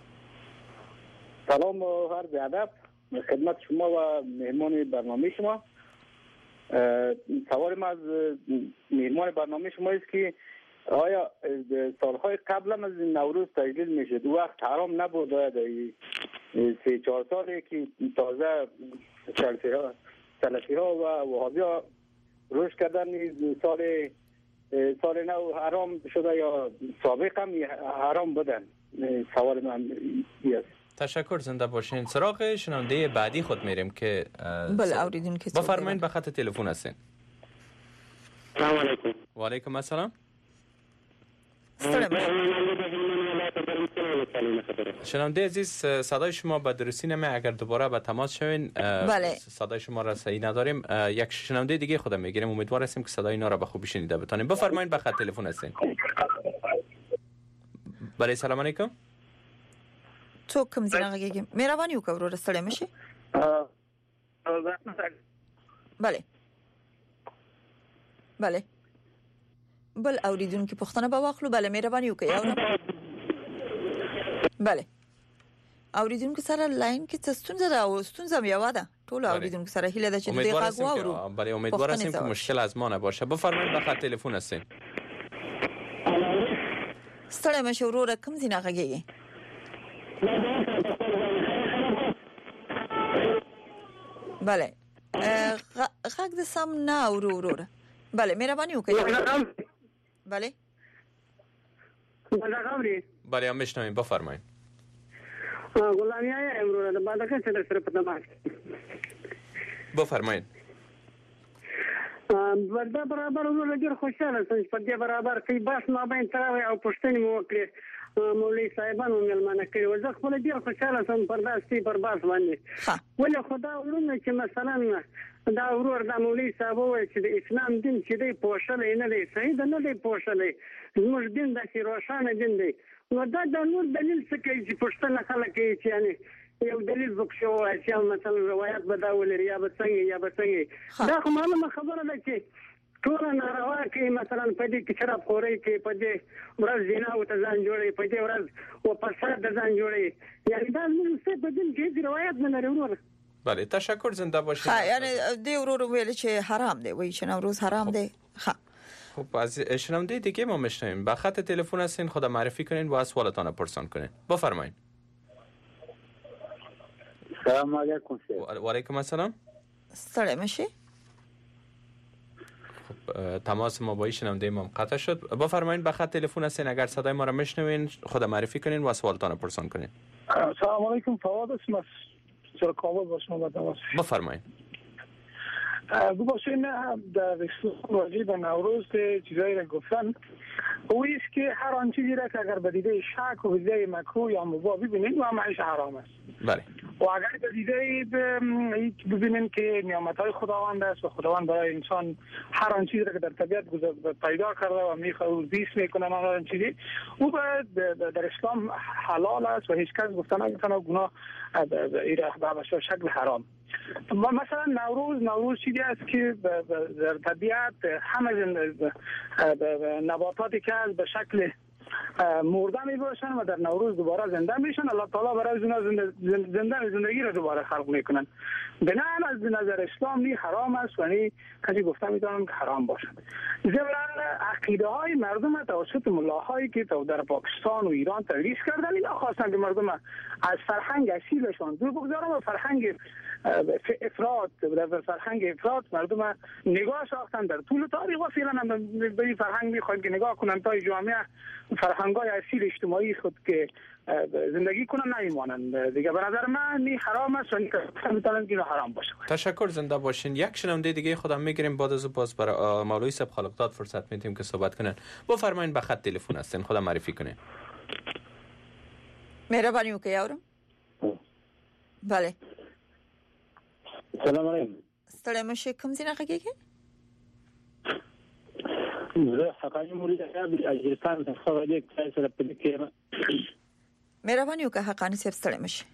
سلام و عرض ادب خدمت شما و مهمان برنامه شما. سوال ما از مهمان برنامه شما است که آیا سالهای قبل از نوروز تجلیل میشه دو وقت حرام نبود؟ 3-4 سالی که تازه سلفی ها و وهابی ها رشد کردن سال نو حرام شده یا سابق هم حرام بودن؟ سوال من است. تشکر، زنده باشین. سراغ شنونده بعدی خود میریم که بله اوریدون که بفرمایید به خط تلفن هستین. سلام علیکم. و علیکم السلام. شنونده عزیز صدای شما به درستی نمیاد. اگر دوباره به تماس شوین بله. صدای شما را صحیح نداریم. یک شنونده دیگه خودم میگیریم. امیدوار هستیم که صدای اینا را به خوبی شنیده بتونیم. بفرمایید به خط تلفن هستین. بله سلام علیکم. تو کوم ځای غږیږي؟ مهرباني وکړه ورور ستړی مشي. بله بل اوریدونکو پوښتنه به واخلو. بله مهرباني وکړئ. بله اوریدونکو سره لاین کې څه ستونزه ده او ستونزه مې یواده ټول اوریدونکو سره هیله ده چې دې غږ واورو. بله امیدوار هستیم که مشکل از ما نباشه. بفرمایید به خط تلفن هستین. ستړی مشي ورور کوم ځای غږیږي؟ بله غږ د سم نه اورور. بله مهرباني وکړئ. بله بله هم میشنویم. بفرمایید. غلامی های امروز ده بعد که چه سر پتماس بفرمایید. برده برابر اونو ډیر خوشاله سم په دې برابر کې بس ما باندې تراوي او پښتني مو وکړي. مولوی صاحبانو ملمنه کړی و. زه خپل ډیر خوشاله سم پر داسې پر باس باندې. ولې خدا ورونه چې مثلا دا ورور د مولوی صاحب وایي چې د اسلام دین چې دی پوښلې نه دی صحیح نه دی پوښلې. زموږ دین د روښانه دین دی. نو دا د نور دلیل څه کوي چې پښتنه خلک یې یعنی یو دلیل وکړو چې مثلا روایت بداول یا بڅنګ دا خو معلومه خبره ده چې ټول ناروا کې مثلا په دې کې شراب خوري کې په دې ورځ زنا او تزان جوړي په دې ورځ او فساد تزان جوړي یعنی دا موږ څه په دې کې روایت نه لري ورور. بله تشکر، زنده باشید. یعنی دې ورور ویل چې حرام دی وایي چې نوروز حرام دی. خب از شنونده دیگه ما میشنویم. با خط تلفن هستین، خود معرفی کنین و سوالتان پرسان کنین. بفرمایید. سلام علیکم. و علیکم السلام. ستړی مشي. خب تماس ما با شنونده ما قطع شد. بفرمایید به خط تلفن هستین. اگر صدای ما را میشنوین خود معرفی کنین و سوالتان پرسان کنین. سلام علیکم. فواد اسم از کابل با شما تماس. بفرمایید. ببخشید در راجع به نوروز چیزایی را گفتن او است که هر آن چیزی را که اگر به دیده شک و به دیده مکروه یا مباح ببینید و همش حرام است. بله. و اگر به دیده ببینید که نعمت‌های خداوند است و خداوند برای انسان هر آن چیزی را که در طبیعت پیدا کرده و میخواد زیست میکنه هر آن چیزی او در اسلام حلال است و هیچ کس گفته نمیتونه گناه به شکل حرام. مثلا نوروز چیزی است که در طبیعت همه نباتاتی که به شکل مرده می باشن و در نوروز دوباره زنده میشن. الله تعالی برای زندگی را دوباره خلق میکنن. بنابراین از نظر اسلام نی حرام است و نی کسی گفته میتونم که حرام باشد. ضمن عقیده های مردم توسط ملاهایی که در پاکستان و ایران تدریس کردن اینا خواستن که مردم از فرهنگ اصیلشان دور بگذارن و فرهنگ افراط در فرهنگ افراط مردم نگاه ساختن در طول تاریخ و فعلا هم به این فرهنگ میخوایم که نگاه کنن تا جامعه فرهنگ‌های اصیل اجتماعی خود که زندگی کنن نمیمانند دیگه. به نظر من این حرام است و میتونن که حرام باشه. تشکر، زنده باشین. یک شنونده دیگه خودم میگیریم، بعد از باز برای مولوی صاحب خالقداد فرصت میدیم که صحبت کنن. بفرمایید، به خط تلفن هستین، خودم معرفی کنین. مهربانی وکړئ یاورم. بله. سلام علیکم. ستړی مشه، کوم ځای نه غږیږي؟ زه حقانی مرید یم د اجرستان څخه ولې کای سره پدې کې. مهرباني وکړه حقانی صاحب، ستړی مشه.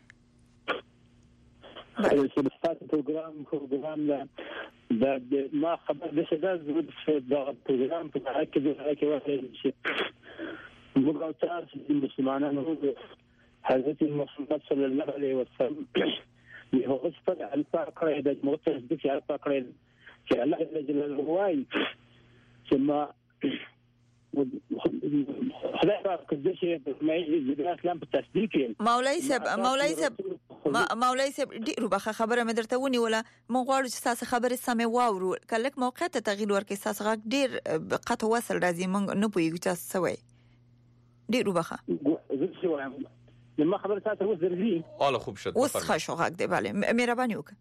بله. چې پروګرام د ما خبر د شدا زود د پروګرام په اړه کې وایي چې موږ او تاسو د مسلمانانو حضرت محمد صلی الله علیه وسلم یو غوښتل الفا کړی د موته د چې الفا کړی چې الله جل جلاله وایي چې ما خدای پاک د چې د اسلام په تصدیق مولوی صاحب ډیرو بخه خبره مې درته ونیوله. مونږ غواړو چې تاسو خبره سمې واورو. کله موقع ته تغییر ورکړئ، تاسو غږ ډیر قطع وصل راځي، مونږ نه پوهیږو تاسو څه وایي. ډیرو بخه ما خبر تاسو اوس درځي. حالا خوب شد. اوس ښه شو غږ دی. بله، مهرباني وکړه.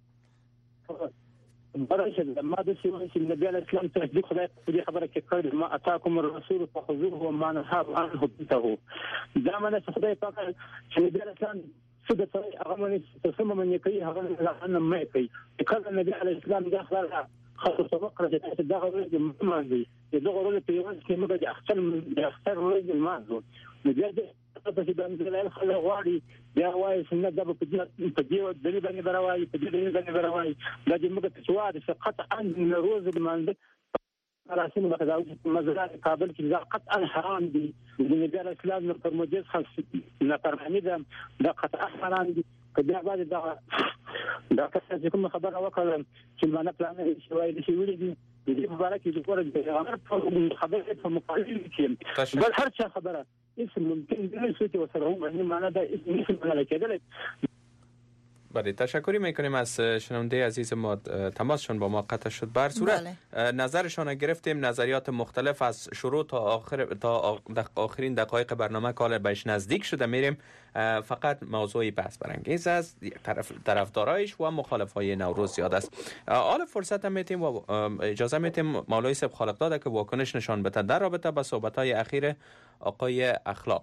برایشه ما د چې نبی علیه السلام تصدیق خدای په دې خبره کې کړی ما اتاکم الرسول فخذوه وما نهاكم عنه فانتهوا. دا معنی چې خدای پاک چې نبی علیه السلام څه د څه هغه باندې څه من کوي هغه نه مې کوي. کله نبی علیه السلام دا خبره خاصه وقره چې دا غوړي د مازی دا غوړي په یوه کې موږ د اختر ورځ مازو نبی په دې باندې دلایل خلک غواړي بیا وایي سنت د په دې دلیل باندې براوي په دې دلیل باندې براوي دا چې موږ ته سواد چې قطعا من روز المنزل راسين بخداوي مزرعه کابل کې دا قطعا حرام دي. د نبی اسلام نو پر موجز خاص نه پرمانی دا قطعا حرام دي. کله بعد دا څه کوم خبره وکړم چې معنا پلان شوی دي ویلي دي د دې مبارک د کور د پیغمبر په خبره په مقابل کې بل هر څه خبره اسم ممکن دې څه وسره هم معنا دا اسم نه کېدل. بله، تشکری میکنیم از شنونده عزیز ما. تماسشون با ما قطع شد. بر صورت نظرشان گرفتیم، نظریات مختلف از شروع تا آخرین دقایق برنامه کال بهش نزدیک شده میریم. فقط موضوعی بحث برانگیز است، طرفدارایش و مخالفای نوروز زیاد است. حالا فرصت میتیم و اجازه میتیم مولوی صاحب خالقداد که واکنش نشان بده در رابطه با صحبت‌های اخیر آقای اخلاق.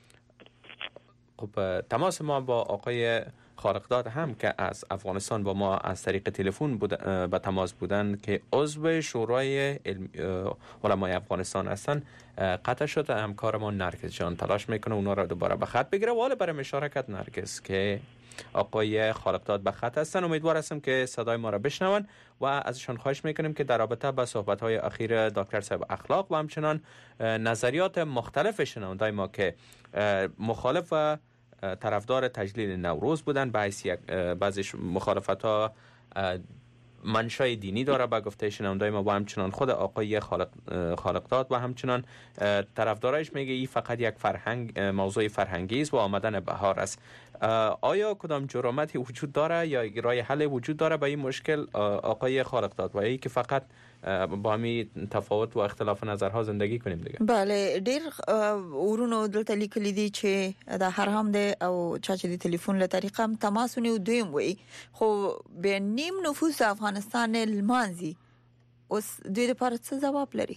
خب تماس ما با آقای خالقداد هم که از افغانستان با ما از طریق تلفن به تماس بودند که عضو شورای علمای افغانستان هستند قطع شد. همکارمان نرگس جان تلاش میکنه اونا را دوباره به خط بگیره. ولی برای مشارکت نرگس که آقای خالقداد به خط هستن، امیدوار هستم که صدای ما را بشنون و ازشان خواهش میکنیم که در رابطه با صحبت‌های اخیر دکتر صاحب اخلاق و همچنان نظریات مختلف شنوندای ما که مخالف و طرفدار تجلیل نوروز بودن، بعضی مخالفت‌ها منشأ دینی داره به گفته شنوندای ما و همچنان خود آقای خالقداد و همچنان طرفدارایش میگه این فقط یک موضوع فرهنگی است و آمدن بهار است. آیا کدام جرامتی وجود داره یا راه حل وجود داره به این مشکل آقای خالقداد و ای که فقط با همین تفاوت و اختلاف نظرها زندگی کنیم دیگه؟ بله، ډیر ورونو دلته لیکلي دي چې دا حرام دی او چا چې د ټلیفون له طریقه هم تماس ونیو دویم وي، خو به نیم نفوس افغانستان المانزي اوس دوی لپاره څه ځواب لري؟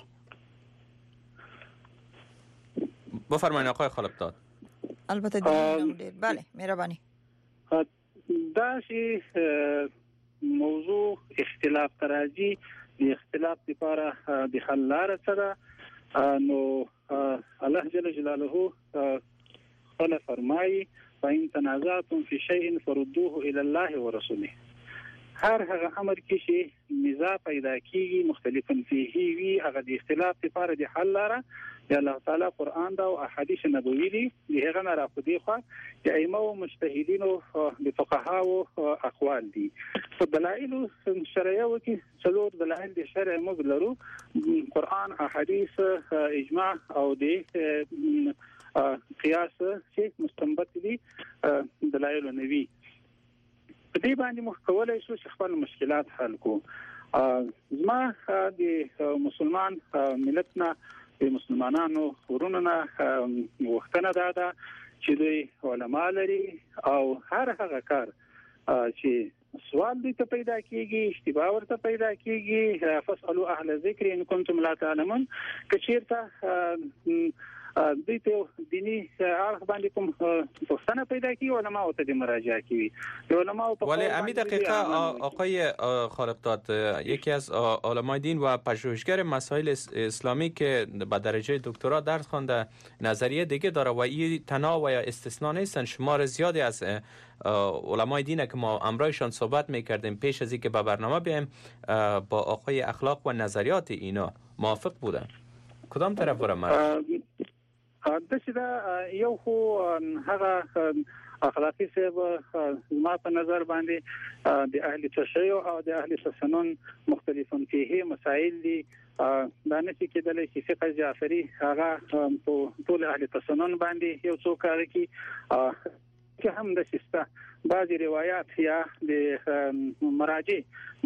بفرمایید آقای خالقداد. البته ډیر بله مهرباني. دا شی موضوع اختلاف تراجی د اختلاف لپاره د حل لاره سره نو الله جل جلاله قال فرمای فإن تنازعتم في شيء فردوه إلى الله ورسوله. هر هغه امر کې چې نزاع پیدا کیږي مختلفن فيه وی هغه د اختلاف لپاره د حل لاره یا الله تعالی قرآن دا او احادیث نبوي دي هغه نه راخدي خو د ائمه او مجتهدین او د فقها او اقوال دي. په دلایل شرعیه وکي څلور دلایل د شرع موږ لرو، قرآن، احادیث، اجماع او د قیاس چې مستنبط دي دلایل نوي. په دې باندې موږ کولای شو چې خپل مشکلات حل کړو. زما د مسلمان ملتنا د مسلمانانو ورونو نه وختنه ده چې دوی علما لري او هر هغه کار چې سوال دې ته پیدا کیږي اشتباه ورته پیدا کیږي فاسالو اهل ذکر ان کنتم لا تعلمون کچیرته دوی ته دینی اړخ باندې کوم پوښتنه پیدا کی علما او ته مراجعه کی علما ولی امی دقیقه آقای خالقداد یکی از علمای دین و پژوهشگر مسائل اسلامی که به درجه دکترا درس خوانده نظریه دیگه داره و این تناوب یا استثناء نیستن. شمار زیادی از علمای دین که ما امروزشان صحبت میکردیم پیش از اینکه به برنامه بیایم با آقای اخلاق و نظریات اینا موافق بودن. کدام طرف برای مرد؟ داسې دا یو خو هغه اخلاقی صاحب ما په نظر باندې د اهل تشیع او د اهل سنن مختلفون فيه مسائل دي. دا نشي کېدلی چې فقه جعفری هغه په ټول اهل سنن باندې یو څوک هغه کې هم د سیسته بعضی روایت یا د مراجع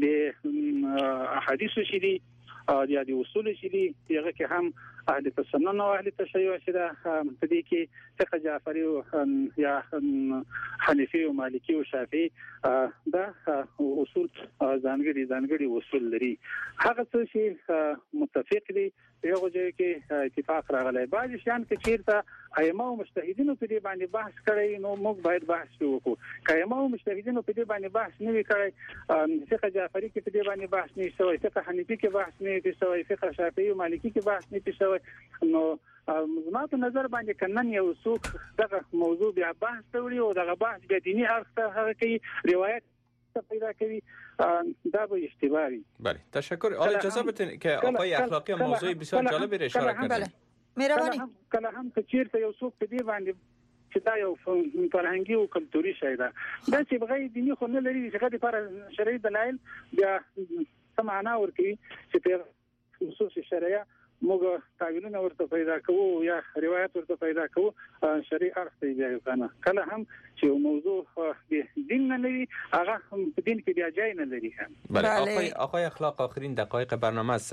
د احادیث شدي یا د اصول شدي هغه کې هم اهل سنن او اهل تشیع شده په دې کې فقه جعفری یا حنفی او مالکی او شافعی دا اصول ځانګړي اصول لري. هغه څه چې متفق دي یو ځای کې اتفاق راغلی. بعض شیان کې چیرته ائمه او مجتهدینو په دې باندې بحث کړي نو موږ باید بحث وکړو. ائمه او مجتهدینو په دې باندې بحث نه وکړي فقه جعفری کې په دې باندې بحث نه شوی فقه حنفی کې بحث نه شوی فقه شافعی او مالکی کې بحث نه شوی نو زما په نظر باندې کنن یو څوک دغه موضوع بیا بحث کوي او دغه بحث به دینی اړخ ته هغه کوي روایت پیدا کوي دا به اشتباه وي. بله تشکر. حالا اجازه بدین که آقای اخلاقی موضوع بسیار جالبی را اشاره کردن. مهرباني کله هم چیرته یو څوک په دې باندې چې دا یو فرهنګي او کلتوري شی ده دا چې بغیر دینی خو نه لري چې غوډه پر شرعي دلایل بیا سمعنا ورکی چې په خصوصي شرعي موږ تعویلونه ورته پیدا کوو یا روایت ورته پیدا کوو شرعي اړخ ته بیا کنه کله هم چې موضوع دین نه لري هغه هم دین کې بیا جای نه لري. بله آقای اخلاق آخرین دقایق برنامه است.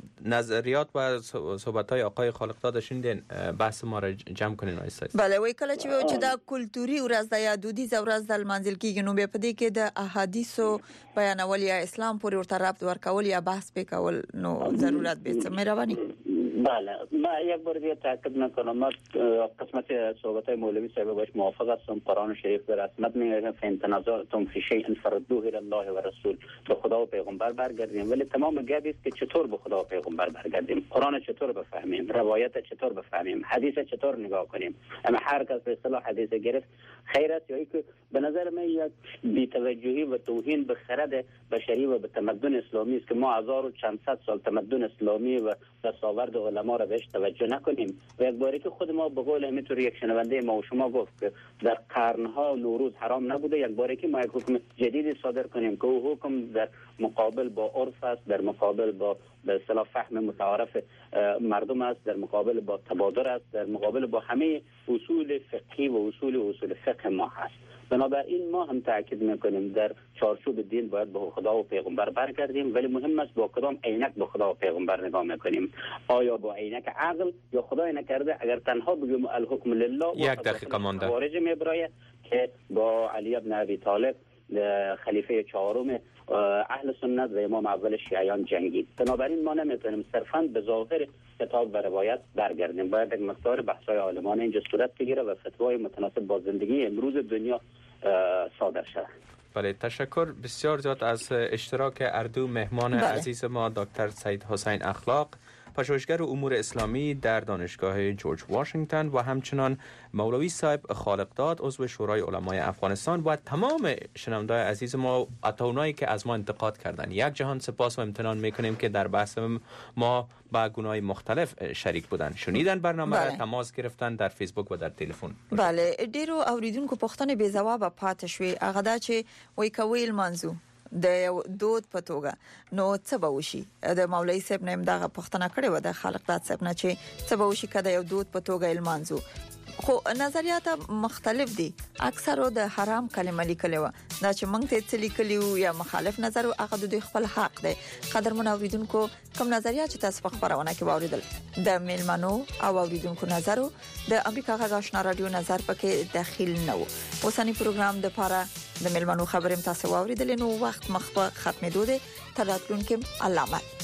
نظریات و صحبت‌های آقای خالقداد شنیدین بحث ما را جمع کنین آیسته. بله وای کله چې دا کلتوري ورځ د یا دودیز ورځ د منځل کېږي نو به په دې کې د احادیثو بیانول یا اسلام پورې ورته رابط ورکول یا بحث وکول نو ضرورت به څه مهرباني. بله ما یک بار دیگه تاکید میکنم ما قسمت صحبت‌های مولوی صاحب باش موافق هستم. قرآن شریف در رسمت میگه فین تنازعتم فی شیء فردوه الی الله و رسول به خدا و پیغمبر برگردیم. ولی تمام گپ است که چطور به خدا و پیغمبر برگردیم. قرآن چطور بفهمیم، روایت چطور بفهمیم، حدیث چطور نگاه کنیم. اما هر کس به اصطلاح حدیث گرفت خیر است یا اینکه به نظر من یک بی‌توجهی و توهین به خرد بشری و به تمدن اسلامی است که ما 1000 و چند صد سال تمدن اسلامی و دستاورد علما را بهش توجه نکنیم و یک باری که خود ما به قول همینطور یک شنونده ما و شما گفت که در قرنها نوروز حرام نبوده، یک باری که ما یک حکم جدیدی صادر کنیم که او حکم در مقابل با عرف است، در مقابل با به اصطلاح فهم متعارف مردم است، در مقابل با تبادر است، در مقابل با همه اصول فقهی و اصول فقه ما هست. بنابراین ما هم تاکید میکنیم در چارچوب دین باید به خدا و پیغمبر برگردیم، ولی مهم است با کدام عینک به خدا و پیغمبر نگاه میکنیم. آیا با عینک عقل یا خدای نکرده اگر تنها بگیم الحکم لله یک دقیقه مانده خارج میبرایه که با علی ابن ابی طالب خلیفه چهارم اهل سنت و امام اول شیعیان جنگید. بنابراین ما نمیتونیم صرفاً به ظاهر کتاب و روایت برگردیم، باید یک مقدار بحث‌های عالمانه اینجا صورت بگیره و فتوای متناسب با زندگی امروز دنیا صادر شود. بله تشکر بسیار زیاد از اشتراک اردو مهمان عزیز ما دکتر سید حسین اخلاق، پژوهشگر امور اسلامی در دانشگاه جورج واشنگتن و همچنان مولوی صاحب خالقداد عضو شورای علمای افغانستان و تمام شنوندگان عزیز ما اتونایی که از ما انتقاد کردن. یک جهان سپاس و امتنان میکنیم که در بحث ما با گونه‌های مختلف شریک بودن، شنیدن برنامه را، تماس گرفتن در فیسبوک و در تلفن. بله ډیرو اوریدونکو پوښتنه بې ځوابه پاتې شوې. هغه دا چې وای کوي منځو د دود په توګه نو څه به وشي. د مولوی صاحب نیم دغه پوښتنه کړې و د خالقداد صاحب نه چې څه به وشي کله یو دود په توګه المانځو. خو نظریات مختلف دي. اکثرو د حرام کلمه لیکلې و دا چې موږ ته څه لیکلیو یا مخالف نظر او هغه د خپل حق دی. قدرمن اوریدونکو کوم نظریات چې تاسو په خبرونه کې واوریدل د میلمنو او اوریدونکو نظر د امریکا غږ آشنا رادیو نظر پکې داخل نه و. اوسنی پروګرام د پاره د میلمنو خبرې تاسو واوریدل نو وخت مخ په ختمېدو دي. تر راتلونکي علامات